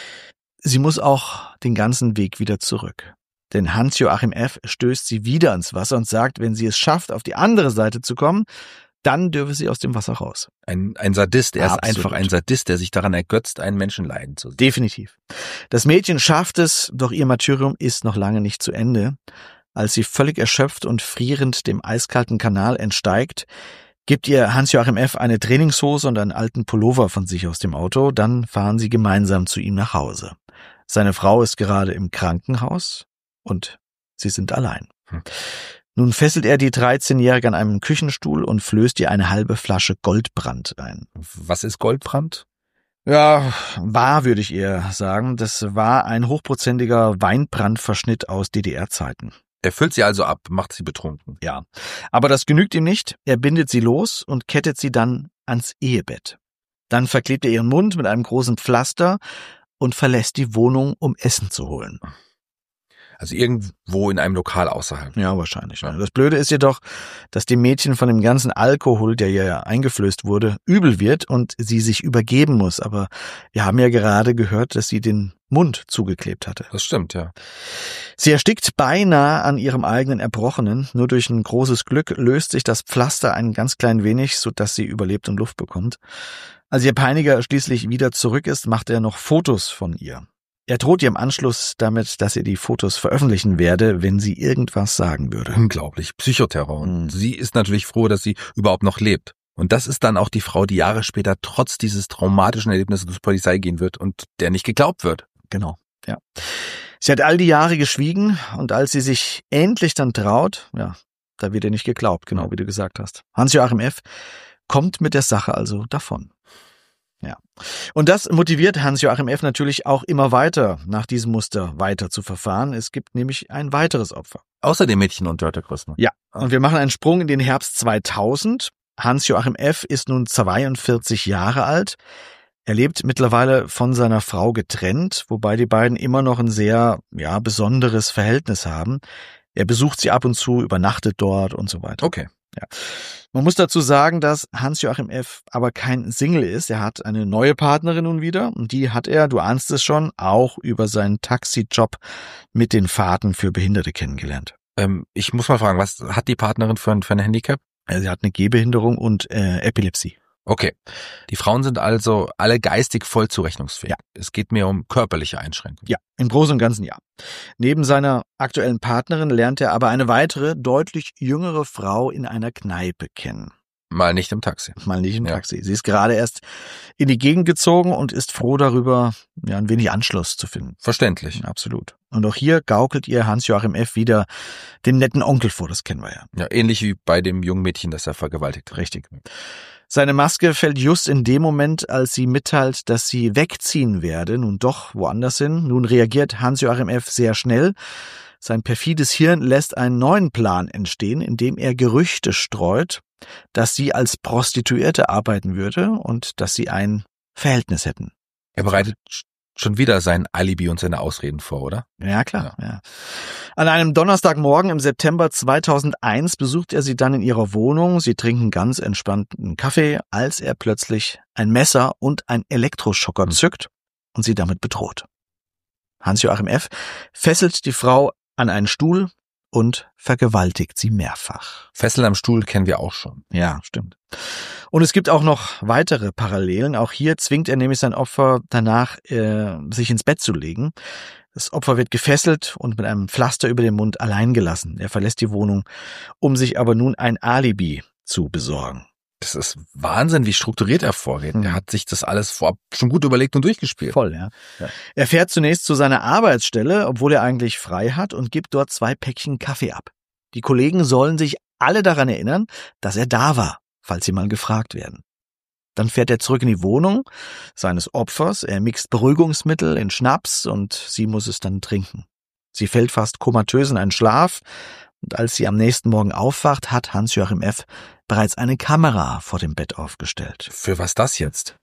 sie muss auch den ganzen Weg wieder zurück. Denn Hans-Joachim F. stößt sie wieder ans Wasser und sagt, wenn sie es schafft, auf die andere Seite zu kommen, dann dürfe sie aus dem Wasser raus. Ein, ein Sadist, er Absolut. ist einfach ein Sadist, der sich daran ergötzt, einen Menschen leiden zu sehen. Definitiv. Das Mädchen schafft es, doch ihr Martyrium ist noch lange nicht zu Ende. Als sie völlig erschöpft und frierend dem eiskalten Kanal entsteigt, gibt ihr Hans-Joachim F. eine Trainingshose und einen alten Pullover von sich aus dem Auto. Dann fahren sie gemeinsam zu ihm nach Hause. Seine Frau ist gerade im Krankenhaus und sie sind allein. Hm. Nun fesselt er die dreizehnjährige an einem Küchenstuhl und flößt ihr eine halbe Flasche Goldbrand ein. Was ist Goldbrand? Ja, war, würde ich eher sagen. Das war ein hochprozentiger Weinbrandverschnitt aus D D R-Zeiten. Er füllt sie also ab, macht sie betrunken. Ja, aber das genügt ihm nicht. Er bindet sie los und kettet sie dann ans Ehebett. Dann verklebt er ihren Mund mit einem großen Pflaster und verlässt die Wohnung, um Essen zu holen. Also irgendwo in einem Lokal außerhalb. Ja, wahrscheinlich. Ja. Das Blöde ist jedoch, dass dem Mädchen von dem ganzen Alkohol, der ihr ja eingeflößt wurde, übel wird und sie sich übergeben muss. Aber wir haben ja gerade gehört, dass sie den Mund zugeklebt hatte. Das stimmt, ja. Sie erstickt beinahe an ihrem eigenen Erbrochenen. Nur durch ein großes Glück löst sich das Pflaster ein ganz klein wenig, sodass sie überlebt und Luft bekommt. Als ihr Peiniger schließlich wieder zurück ist, macht er noch Fotos von ihr. Er droht ihr im Anschluss damit, dass er die Fotos veröffentlichen werde, wenn sie irgendwas sagen würde. Unglaublich, Psychoterror. Und mhm. sie ist natürlich froh, dass sie überhaupt noch lebt. Und das ist dann auch die Frau, die Jahre später trotz dieses traumatischen Erlebnisses zur Polizei gehen wird und der nicht geglaubt wird. Genau, ja. Sie hat all die Jahre geschwiegen und als sie sich endlich dann traut, ja, da wird ihr nicht geglaubt, genau wie du gesagt hast. Hans-Joachim F. kommt mit der Sache also davon. Ja. Und das motiviert Hans-Joachim F. natürlich auch immer weiter, nach diesem Muster weiter zu verfahren. Es gibt nämlich ein weiteres Opfer. Außer dem Mädchen und Dörte Größner. Ja. Und wir machen einen Sprung in den Herbst zweitausend. Hans-Joachim F. ist nun zweiundvierzig Jahre alt. Er lebt mittlerweile von seiner Frau getrennt, wobei die beiden immer noch ein sehr, ja, besonderes Verhältnis haben. Er besucht sie ab und zu, übernachtet dort und so weiter. Okay. Ja. Man muss dazu sagen, dass Hans-Joachim F. aber kein Single ist. Er hat eine neue Partnerin nun wieder und die hat er, du ahnst es schon, auch über seinen Taxijob mit den Fahrten für Behinderte kennengelernt. Ähm, ich muss mal fragen, was hat die Partnerin für ein, für ein Handicap? Sie hat eine Gehbehinderung und äh, Epilepsie. Okay. Die Frauen sind also alle geistig voll zurechnungsfähig. Ja. Es geht mehr um körperliche Einschränkungen. Ja, im Großen und Ganzen ja. Neben seiner aktuellen Partnerin lernt er aber eine weitere, deutlich jüngere Frau in einer Kneipe kennen. Mal nicht im Taxi. Mal nicht im ja. Taxi. Sie ist gerade erst in die Gegend gezogen und ist froh darüber, ja, ein wenig Anschluss zu finden. Verständlich. Absolut. Und auch hier gaukelt ihr Hans-Joachim F. wieder den netten Onkel vor, das kennen wir ja. Ja, ähnlich wie bei dem jungen Mädchen, das er vergewaltigt hat. Richtig. Seine Maske fällt just in dem Moment, als sie mitteilt, dass sie wegziehen werde, nun doch woanders hin. Nun reagiert Hans-Joachim F. sehr schnell. Sein perfides Hirn lässt einen neuen Plan entstehen, indem er Gerüchte streut, dass sie als Prostituierte arbeiten würde und dass sie ein Verhältnis hätten. Er bereitet schon wieder sein Alibi und seine Ausreden vor, oder? Ja, klar. Ja. Ja. An einem Donnerstagmorgen im September zweitausendeins besucht er sie dann in ihrer Wohnung. Sie trinken ganz entspannten Kaffee, als er plötzlich ein Messer und ein Elektroschocker zückt und sie damit bedroht. Hans-Joachim F. fesselt die Frau an einen Stuhl und vergewaltigt sie mehrfach. Fesseln am Stuhl kennen wir auch schon. Ja, stimmt. Und es gibt auch noch weitere Parallelen. Auch hier zwingt er nämlich sein Opfer danach, äh, sich ins Bett zu legen. Das Opfer wird gefesselt und mit einem Pflaster über den Mund allein gelassen. Er verlässt die Wohnung, um sich aber nun ein Alibi zu besorgen. Das ist Wahnsinn, wie strukturiert er vorgeht. Mhm. Er hat sich das alles vorab schon gut überlegt und durchgespielt. Voll, ja. Ja. Er fährt zunächst zu seiner Arbeitsstelle, obwohl er eigentlich frei hat, und gibt dort zwei Päckchen Kaffee ab. Die Kollegen sollen sich alle daran erinnern, dass er da war, falls sie mal gefragt werden. Dann fährt er zurück in die Wohnung seines Opfers. Er mixt Beruhigungsmittel in Schnaps und sie muss es dann trinken. Sie fällt fast komatös in einen Schlaf. Und als sie am nächsten Morgen aufwacht, hat Hans-Joachim F. bereits eine Kamera vor dem Bett aufgestellt. Für was das jetzt?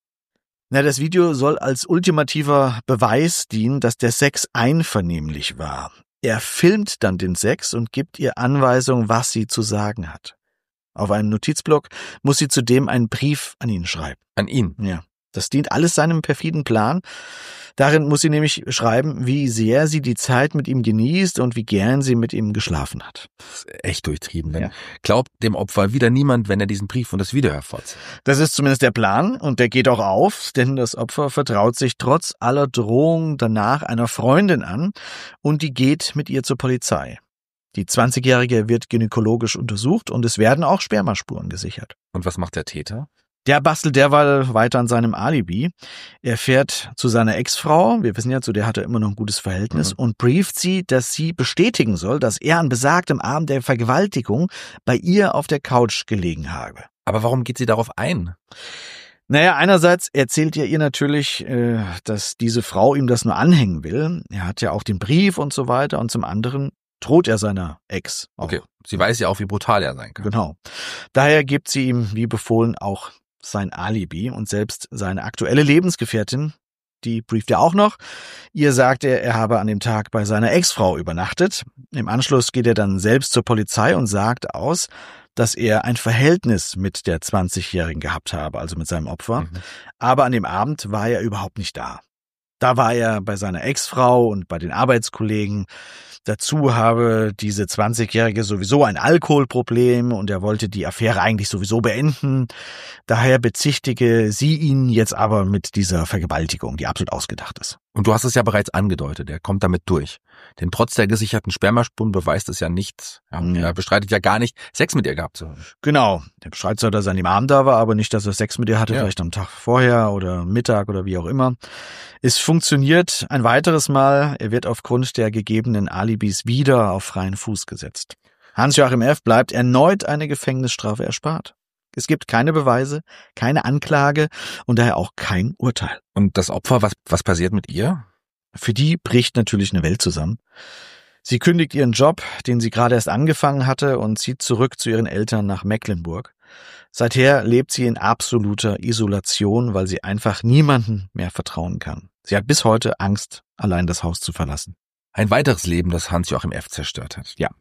Na, das Video soll als ultimativer Beweis dienen, dass der Sex einvernehmlich war. Er filmt dann den Sex und gibt ihr Anweisung, was sie zu sagen hat. Auf einem Notizblock muss sie zudem einen Brief an ihn schreiben. An ihn? Ja, das dient alles seinem perfiden Plan. Darin muss sie nämlich schreiben, wie sehr sie die Zeit mit ihm genießt und wie gern sie mit ihm geschlafen hat. Das ist echt durchtrieben. Denn Ja. glaubt dem Opfer wieder niemand, wenn er diesen Brief und das Video hervorzieht. Das ist zumindest der Plan und der geht auch auf, denn das Opfer vertraut sich trotz aller Drohungen danach einer Freundin an und die geht mit ihr zur Polizei. Die zwanzigjährige wird gynäkologisch untersucht und es werden auch Spermaspuren gesichert. Und was macht der Täter? Der bastelt derweil weiter an seinem Alibi. Er fährt zu seiner Ex-Frau, wir wissen ja, zu der hat er immer noch ein gutes Verhältnis, Mhm. und brieft sie, dass sie bestätigen soll, dass er an besagtem Abend der Vergewaltigung bei ihr auf der Couch gelegen habe. Aber warum geht sie darauf ein? Naja, einerseits erzählt er ihr natürlich, äh, dass diese Frau ihm das nur anhängen will. Er hat ja auch den Brief und so weiter, und zum anderen droht er seiner Ex auch. Okay, sie weiß ja auch, wie brutal er sein kann. Genau. Daher gibt sie ihm, wie befohlen, auch sein Alibi, und selbst seine aktuelle Lebensgefährtin, die brieft er auch noch. Ihr sagt er, er habe an dem Tag bei seiner Ex-Frau übernachtet. Im Anschluss geht er dann selbst zur Polizei und sagt aus, dass er ein Verhältnis mit der zwanzigjährigen gehabt habe, also mit seinem Opfer. Mhm. Aber an dem Abend war er überhaupt nicht da. Da war er bei seiner Ex-Frau und bei den Arbeitskollegen. Dazu habe diese zwanzigjährige sowieso ein Alkoholproblem und er wollte die Affäre eigentlich sowieso beenden. Daher bezichtige sie ihn jetzt aber mit dieser Vergewaltigung, die absolut ausgedacht ist. Und du hast es ja bereits angedeutet, er kommt damit durch. Denn trotz der gesicherten Spermaspuren beweist es ja nichts. Ja, Ja. Er bestreitet ja gar nicht, Sex mit ihr gehabt zu haben. Genau. Er beschreibt zwar, dass er an dem Abend da war, aber nicht, dass er Sex mit ihr hatte, Ja. vielleicht am Tag vorher oder Mittag oder wie auch immer. Es funktioniert ein weiteres Mal. Er wird aufgrund der gegebenen Alibis wieder auf freien Fuß gesetzt. Hans-Joachim F. bleibt erneut eine Gefängnisstrafe erspart. Es gibt keine Beweise, keine Anklage und daher auch kein Urteil. Und das Opfer, was, was passiert mit ihr? Für die bricht natürlich eine Welt zusammen. Sie kündigt ihren Job, den sie gerade erst angefangen hatte, und zieht zurück zu ihren Eltern nach Mecklenburg. Seither lebt sie in absoluter Isolation, weil sie einfach niemandem mehr vertrauen kann. Sie hat bis heute Angst, allein das Haus zu verlassen. Ein weiteres Leben, das Hans-Joachim F. zerstört hat. Ja.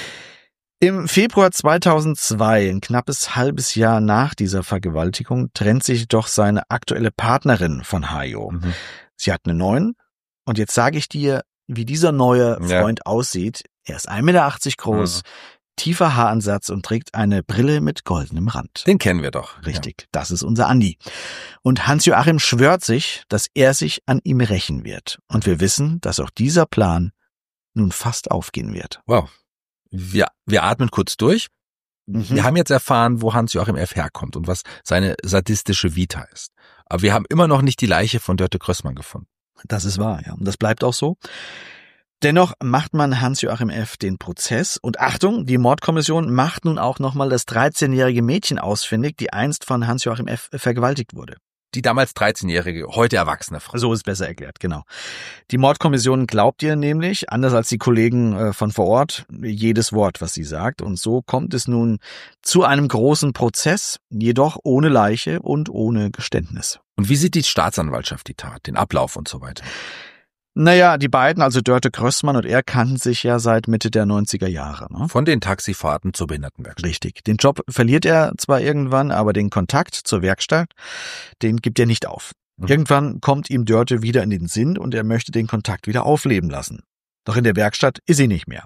Im Februar zweitausendzwei, ein knappes halbes Jahr nach dieser Vergewaltigung, trennt sich doch seine aktuelle Partnerin von Hajo. Mhm. Sie hat einen neuen, und jetzt sage ich dir, wie dieser neue Ja. Freund aussieht. Er ist ein Meter achtzig groß, Mhm. tiefer Haaransatz und trägt eine Brille mit goldenem Rand. Den kennen wir doch. Richtig, das ist unser Andi. Und Hans-Joachim schwört sich, dass er sich an ihm rächen wird. Und wir wissen, dass auch dieser Plan nun fast aufgehen wird. Ja. Wow. Wir, wir atmen kurz durch. Mhm. Wir haben jetzt erfahren, wo Hans-Joachim F. herkommt und was seine sadistische Vita ist. Aber wir haben immer noch nicht die Leiche von Dörte Größmann gefunden. Das ist wahr, ja. Und das bleibt auch so. Dennoch macht man Hans-Joachim F. den Prozess. Und Achtung, die Mordkommission macht nun auch nochmal das dreizehnjährige Mädchen ausfindig, die einst von Hans-Joachim F. vergewaltigt wurde. Die damals dreizehnjährige, heute erwachsene Frau. So ist besser erklärt, genau. Die Mordkommission glaubt ihr nämlich, anders als die Kollegen äh, von vor Ort, jedes Wort, was sie sagt. Und so kommt es nun zu einem großen Prozess, jedoch ohne Leiche und ohne Geständnis. Und wie sieht die Staatsanwaltschaft die Tat, den Ablauf und so weiter? Naja, die beiden, also Dörte Größmann und er, kannten sich ja seit Mitte der neunziger Jahre. Ne? Von den Taxifahrten zur Behindertenwerkstatt. Richtig. Den Job verliert er zwar irgendwann, aber den Kontakt zur Werkstatt, den gibt er nicht auf. Mhm. Irgendwann kommt ihm Dörte wieder in den Sinn und er möchte den Kontakt wieder aufleben lassen. Doch in der Werkstatt ist sie nicht mehr.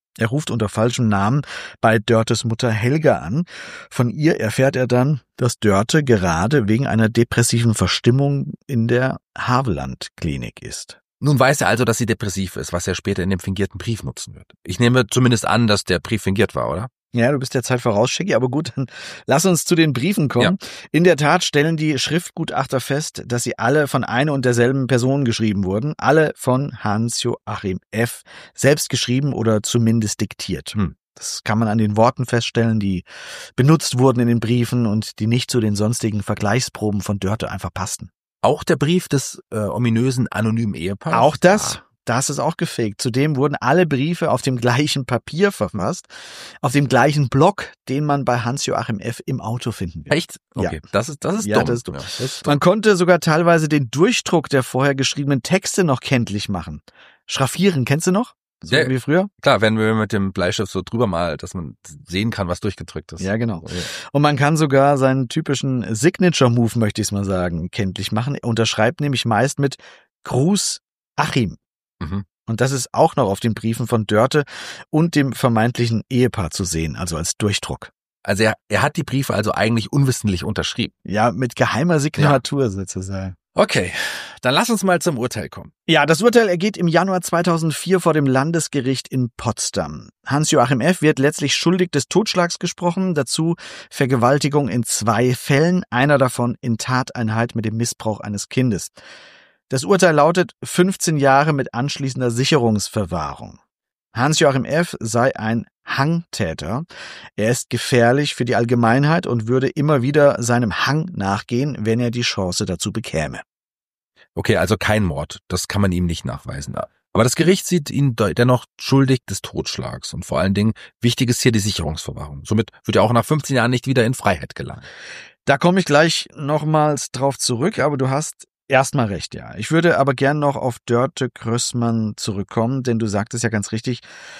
Er ruft unter falschem Namen bei Dörtes Mutter Helga an. Von ihr erfährt er dann, dass Dörte gerade wegen einer depressiven Verstimmung in der Haveland-Klinik ist. Nun weiß er also, dass sie depressiv ist, was er später in dem fingierten Brief nutzen wird. Ich nehme zumindest an, dass der Brief fingiert war, oder? Ja, du bist der Zeit voraus, Shaggy, aber gut, dann lass uns zu den Briefen kommen. Ja. In der Tat stellen die Schriftgutachter fest, dass sie alle von einer und derselben Person geschrieben wurden, alle von Hans-Joachim F. selbst geschrieben oder zumindest diktiert. Hm. Das kann man an den Worten feststellen, die benutzt wurden in den Briefen und die nicht zu den sonstigen Vergleichsproben von Dörte einfach passten. Auch der Brief des äh, ominösen anonymen Ehepaars? Auch das. Ah. Das ist auch gefaked. Zudem wurden alle Briefe auf dem gleichen Papier verfasst, auf dem gleichen Block, den man bei Hans-Joachim F. im Auto finden wird. Echt? Okay, ja. das ist das ist ja, dumm. Das ist dumm. Ja, das ist man dumm. Konnte sogar teilweise den Durchdruck der vorher geschriebenen Texte noch kenntlich machen. Schraffieren, kennst du noch? So ja, wie früher? Klar, wenn wir mit dem Bleistift so drüber malt, dass man sehen kann, was durchgedrückt ist. Ja, genau. So, ja. Und man kann sogar seinen typischen Signature-Move, möchte ich es mal sagen, kenntlich machen. Er unterschreibt nämlich meist mit Gruß Achim. Mhm. Und das ist auch noch auf den Briefen von Dörte und dem vermeintlichen Ehepaar zu sehen, also als Durchdruck. Also er, er hat die Briefe also eigentlich unwissentlich unterschrieben. Ja, mit geheimer Signatur ja. sozusagen. Okay, dann lass uns mal zum Urteil kommen. Ja, das Urteil ergeht im Januar zweitausendvier vor dem Landesgericht in Potsdam. Hans-Joachim F. wird letztlich schuldig des Totschlags gesprochen, dazu Vergewaltigung in zwei Fällen, einer davon in Tateinheit mit dem Missbrauch eines Kindes. Das Urteil lautet fünfzehn Jahre mit anschließender Sicherungsverwahrung. Hans-Joachim F. sei ein Hangtäter. Er ist gefährlich für die Allgemeinheit und würde immer wieder seinem Hang nachgehen, wenn er die Chance dazu bekäme. Okay, also kein Mord. Das kann man ihm nicht nachweisen. Aber das Gericht sieht ihn dennoch schuldig des Totschlags. Und vor allen Dingen, wichtig ist hier die Sicherungsverwahrung. Somit wird er auch nach fünfzehn Jahren nicht wieder in Freiheit gelangen. Da komme ich gleich nochmals drauf zurück, aber du hast erstmal recht, ja. Ich würde aber gern noch auf Dörte Größmann zurückkommen, denn du sagtest ja ganz richtig,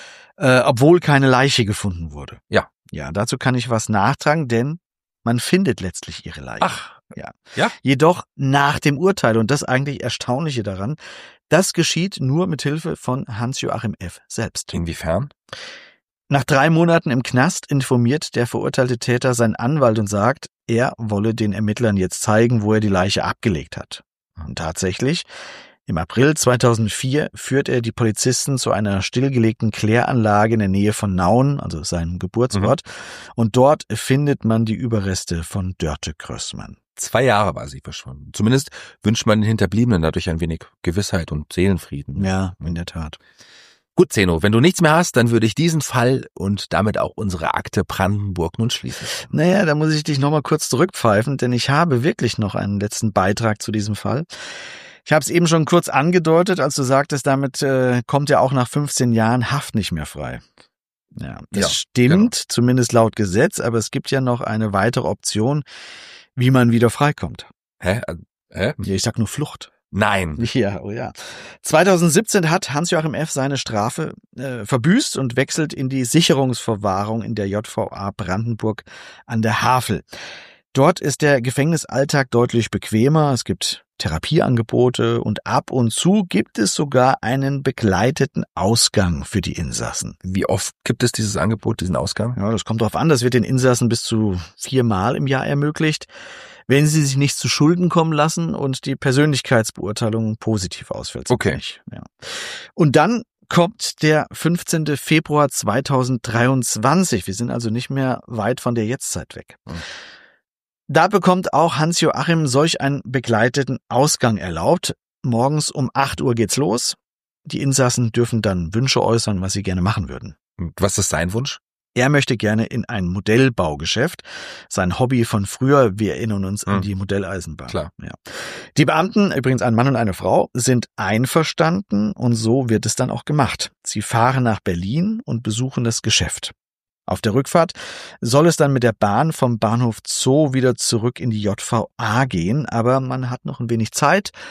äh, obwohl keine Leiche gefunden wurde. Ja. Ja, dazu kann ich was nachtragen, denn man findet letztlich ihre Leiche. Ach. Ja. Ja. Jedoch nach dem Urteil, und das eigentlich Erstaunliche daran, das geschieht nur mit Hilfe von Hans-Joachim F. selbst. Inwiefern? Nach drei Monaten im Knast informiert der verurteilte Täter seinen Anwalt und sagt, er wolle den Ermittlern jetzt zeigen, wo er die Leiche abgelegt hat. Und tatsächlich, im April zweitausendvier führt er die Polizisten zu einer stillgelegten Kläranlage in der Nähe von Nauen, also seinem Geburtsort, mhm. und dort findet man die Überreste von Dörte Größmann. Zwei Jahre war sie verschwunden. Zumindest wünscht man den Hinterbliebenen dadurch ein wenig Gewissheit und Seelenfrieden. Ja, in der Tat. Gut, Zeno, wenn du nichts mehr hast, dann würde ich diesen Fall und damit auch unsere Akte Brandenburg nun schließen. Naja, da muss ich dich nochmal kurz zurückpfeifen, denn ich habe wirklich noch einen letzten Beitrag zu diesem Fall. Ich habe es eben schon kurz angedeutet, als du sagtest, damit äh, kommt er auch nach fünfzehn Jahren Haft nicht mehr frei. Ja, das ja, stimmt, genau. Zumindest laut Gesetz, aber es gibt ja noch eine weitere Option, wie man wieder freikommt. Hä? Hä? Ja, ich sag nur Flucht. Nein. Ja, oh ja. zweitausendsiebzehn hat Hans-Joachim F. seine Strafe äh, verbüßt und wechselt in die Sicherungsverwahrung in der J V A Brandenburg an der Havel. Dort ist der Gefängnisalltag deutlich bequemer. Es gibt Therapieangebote und ab und zu gibt es sogar einen begleiteten Ausgang für die Insassen. Wie oft gibt es dieses Angebot, diesen Ausgang? Ja, das kommt darauf an. Das wird den Insassen bis zu viermal im Jahr ermöglicht, wenn sie sich nicht zu Schulden kommen lassen und die Persönlichkeitsbeurteilung positiv ausfällt. Okay. Ja. Und dann kommt der fünfzehnten Februar zweitausenddreiundzwanzig. Wir sind also nicht mehr weit von der Jetztzeit weg. Hm. Da bekommt auch Hans-Joachim solch einen begleiteten Ausgang erlaubt. Morgens um acht Uhr geht's los. Die Insassen dürfen dann Wünsche äußern, was sie gerne machen würden. Was ist sein Wunsch? Er möchte gerne in ein Modellbaugeschäft. Sein Hobby von früher, wir erinnern uns hm. an die Modelleisenbahn. Klar. Ja. Die Beamten, übrigens ein Mann und eine Frau, sind einverstanden und so wird es dann auch gemacht. Sie fahren nach Berlin und besuchen das Geschäft. Auf der Rückfahrt soll es dann mit der Bahn vom Bahnhof Zoo wieder zurück in die J V A gehen, aber man hat noch ein wenig Zeit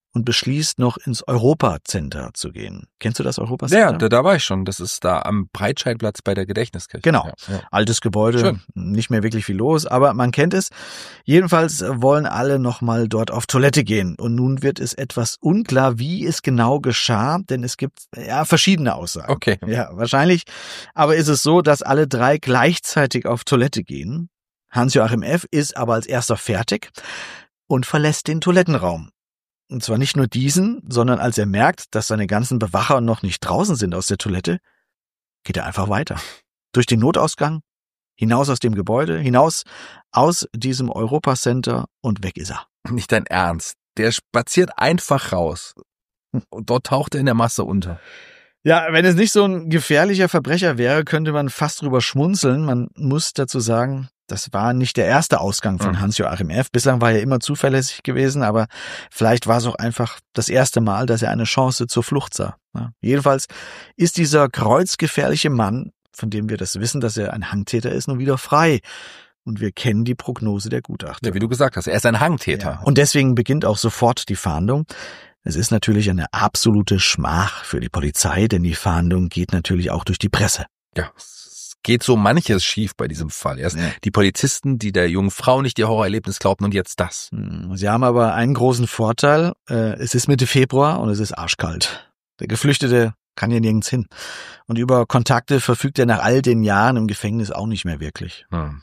und beschließt noch ins Europa-Center zu gehen. Kennst du das Europa-Center? Ja, da, da war ich schon. Das ist da am Breitscheidplatz bei der Gedächtniskirche. Genau. Ja, ja. Altes Gebäude, Schön. Nicht mehr wirklich viel los, aber man kennt es. Jedenfalls wollen alle nochmal dort auf Toilette gehen. Und nun wird es etwas unklar, wie es genau geschah, denn es gibt ja verschiedene Aussagen. Okay. Ja, wahrscheinlich. Aber ist es so, dass alle drei gleichzeitig auf Toilette gehen. Hans-Joachim F. ist aber als erster fertig und verlässt den Toilettenraum. Und zwar nicht nur diesen, sondern als er merkt, dass seine ganzen Bewacher noch nicht draußen sind aus der Toilette, geht er einfach weiter. Durch den Notausgang, hinaus aus dem Gebäude, hinaus aus diesem Europa-Center und weg ist er. Nicht dein Ernst. Der spaziert einfach raus. Und dort taucht er in der Masse unter. Ja, wenn es nicht so ein gefährlicher Verbrecher wäre, könnte man fast drüber schmunzeln. Man muss dazu sagen, das war nicht der erste Ausgang von Hans-Joachim F. Bislang war er immer zuverlässig gewesen, aber vielleicht war es auch einfach das erste Mal, dass er eine Chance zur Flucht sah. Ja, jedenfalls ist dieser kreuzgefährliche Mann, von dem wir das wissen, dass er ein Hangtäter ist, nun wieder frei. Und wir kennen die Prognose der Gutachter. Ja, wie du gesagt hast, er ist ein Hangtäter. Ja, und deswegen beginnt auch sofort die Fahndung. Es ist natürlich eine absolute Schmach für die Polizei, denn die Fahndung geht natürlich auch durch die Presse. Ja, es geht so manches schief bei diesem Fall. Erst Ja. die Polizisten, die der jungen Frau nicht ihr Horrorerlebnis glaubten, und jetzt das. Sie haben aber einen großen Vorteil. Es ist Mitte Februar und es ist arschkalt. Der Geflüchtete kann ja nirgends hin. Und über Kontakte verfügt er nach all den Jahren im Gefängnis auch nicht mehr wirklich. Hm.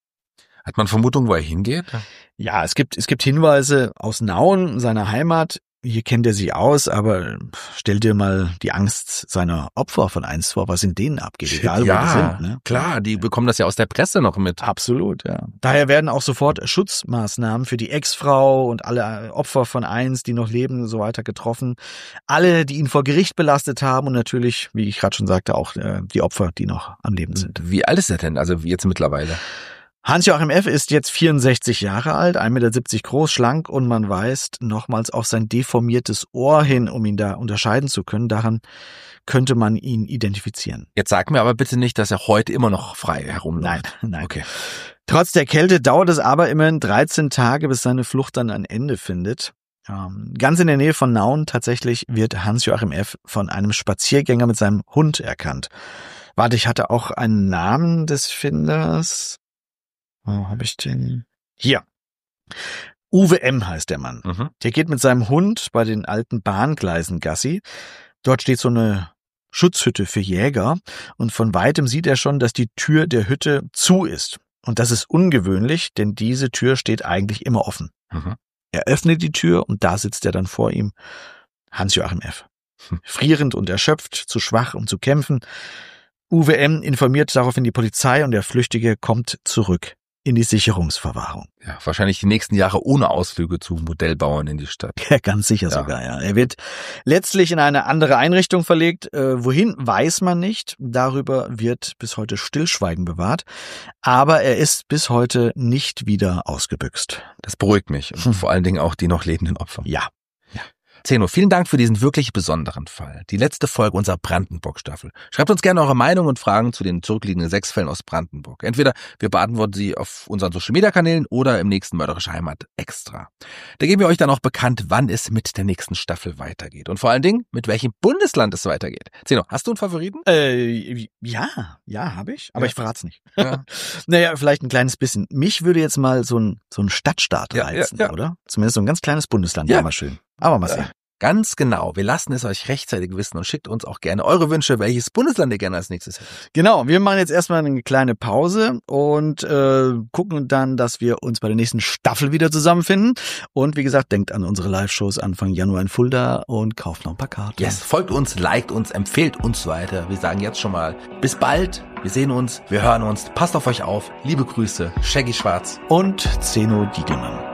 Hat man Vermutung, wo er hingeht? Ja, es gibt, es gibt Hinweise aus Nauen, seiner Heimat. Hier kennt er sich aus, aber stell dir mal die Angst seiner Opfer von einst vor, was in denen abgeht, egal ja, wo die sind. Ne? Klar, die bekommen das ja aus der Presse noch mit. Absolut, ja. Daher werden auch sofort Schutzmaßnahmen für die Ex-Frau und alle Opfer von einst, die noch leben und so weiter getroffen. Alle, die ihn vor Gericht belastet haben und natürlich, wie ich gerade schon sagte, auch äh, die Opfer, die noch am Leben sind. Wie alt ist er denn, also jetzt mittlerweile? Hans-Joachim F. ist jetzt vierundsechzig Jahre alt, ein Meter siebzig groß, schlank und man weist nochmals auf sein deformiertes Ohr hin, um ihn da unterscheiden zu können. Daran könnte man ihn identifizieren. Jetzt sag mir aber bitte nicht, dass er heute immer noch frei herumläuft. Nein, nein. Okay. Trotz der Kälte dauert es aber immerhin dreizehn Tage, bis seine Flucht dann ein Ende findet. Ähm, ganz in der Nähe von Nauen tatsächlich wird Hans-Joachim F. von einem Spaziergänger mit seinem Hund erkannt. Warte, ich hatte auch einen Namen des Finders. Wo habe ich den? Hier. Uwe M. heißt der Mann. Mhm. Der geht mit seinem Hund bei den alten Bahngleisen Gassi. Dort steht so eine Schutzhütte für Jäger und von weitem sieht er schon, dass die Tür der Hütte zu ist. Und das ist ungewöhnlich, denn diese Tür steht eigentlich immer offen. Mhm. Er öffnet die Tür und da sitzt er dann vor ihm, Hans-Joachim F. Hm. Frierend und erschöpft, zu schwach, um zu kämpfen. Uwe M. informiert daraufhin die Polizei und der Flüchtige kommt zurück in die Sicherungsverwahrung. Ja, wahrscheinlich die nächsten Jahre ohne Ausflüge zu Modellbauern in die Stadt. Ja, ganz sicher Ja. sogar, ja. Er wird letztlich in eine andere Einrichtung verlegt. Äh, wohin, weiß man nicht. Darüber wird bis heute Stillschweigen bewahrt. Aber er ist bis heute nicht wieder ausgebüxt. Das beruhigt mich und Hm. vor allen Dingen auch die noch lebenden Opfer. Ja. Zeno, vielen Dank für diesen wirklich besonderen Fall. Die letzte Folge unserer Brandenburg-Staffel. Schreibt uns gerne eure Meinung und Fragen zu den zurückliegenden sechs Fällen aus Brandenburg. Entweder wir beantworten sie auf unseren Social-Media-Kanälen oder im nächsten Mörderische Heimat extra. Da geben wir euch dann auch bekannt, wann es mit der nächsten Staffel weitergeht. Und vor allen Dingen, mit welchem Bundesland es weitergeht. Zeno, hast du einen Favoriten? Äh, ja, ja, habe ich. Aber Ja. ich verrat's nicht. Ja. Naja, vielleicht ein kleines bisschen. Mich würde jetzt mal so ein, so ein Stadtstaat Ja, reizen, ja, ja. oder? Zumindest so ein ganz kleines Bundesland. Ja. Ja, mal schön. Aber mal sehen. Ganz genau. Wir lassen es euch rechtzeitig wissen und schickt uns auch gerne eure Wünsche, welches Bundesland ihr gerne als nächstes hättet. Genau, wir machen jetzt erstmal eine kleine Pause und äh, gucken dann, dass wir uns bei der nächsten Staffel wieder zusammenfinden. Und wie gesagt, denkt an unsere Live-Shows Anfang Januar in Fulda und kauft noch ein paar Karten. Yes, folgt uns, liked uns, empfehlt uns weiter. Wir sagen jetzt schon mal bis bald. Wir sehen uns, wir hören uns. Passt auf euch auf. Liebe Grüße, Shaggy Schwarz. Und Zeno Diedemann.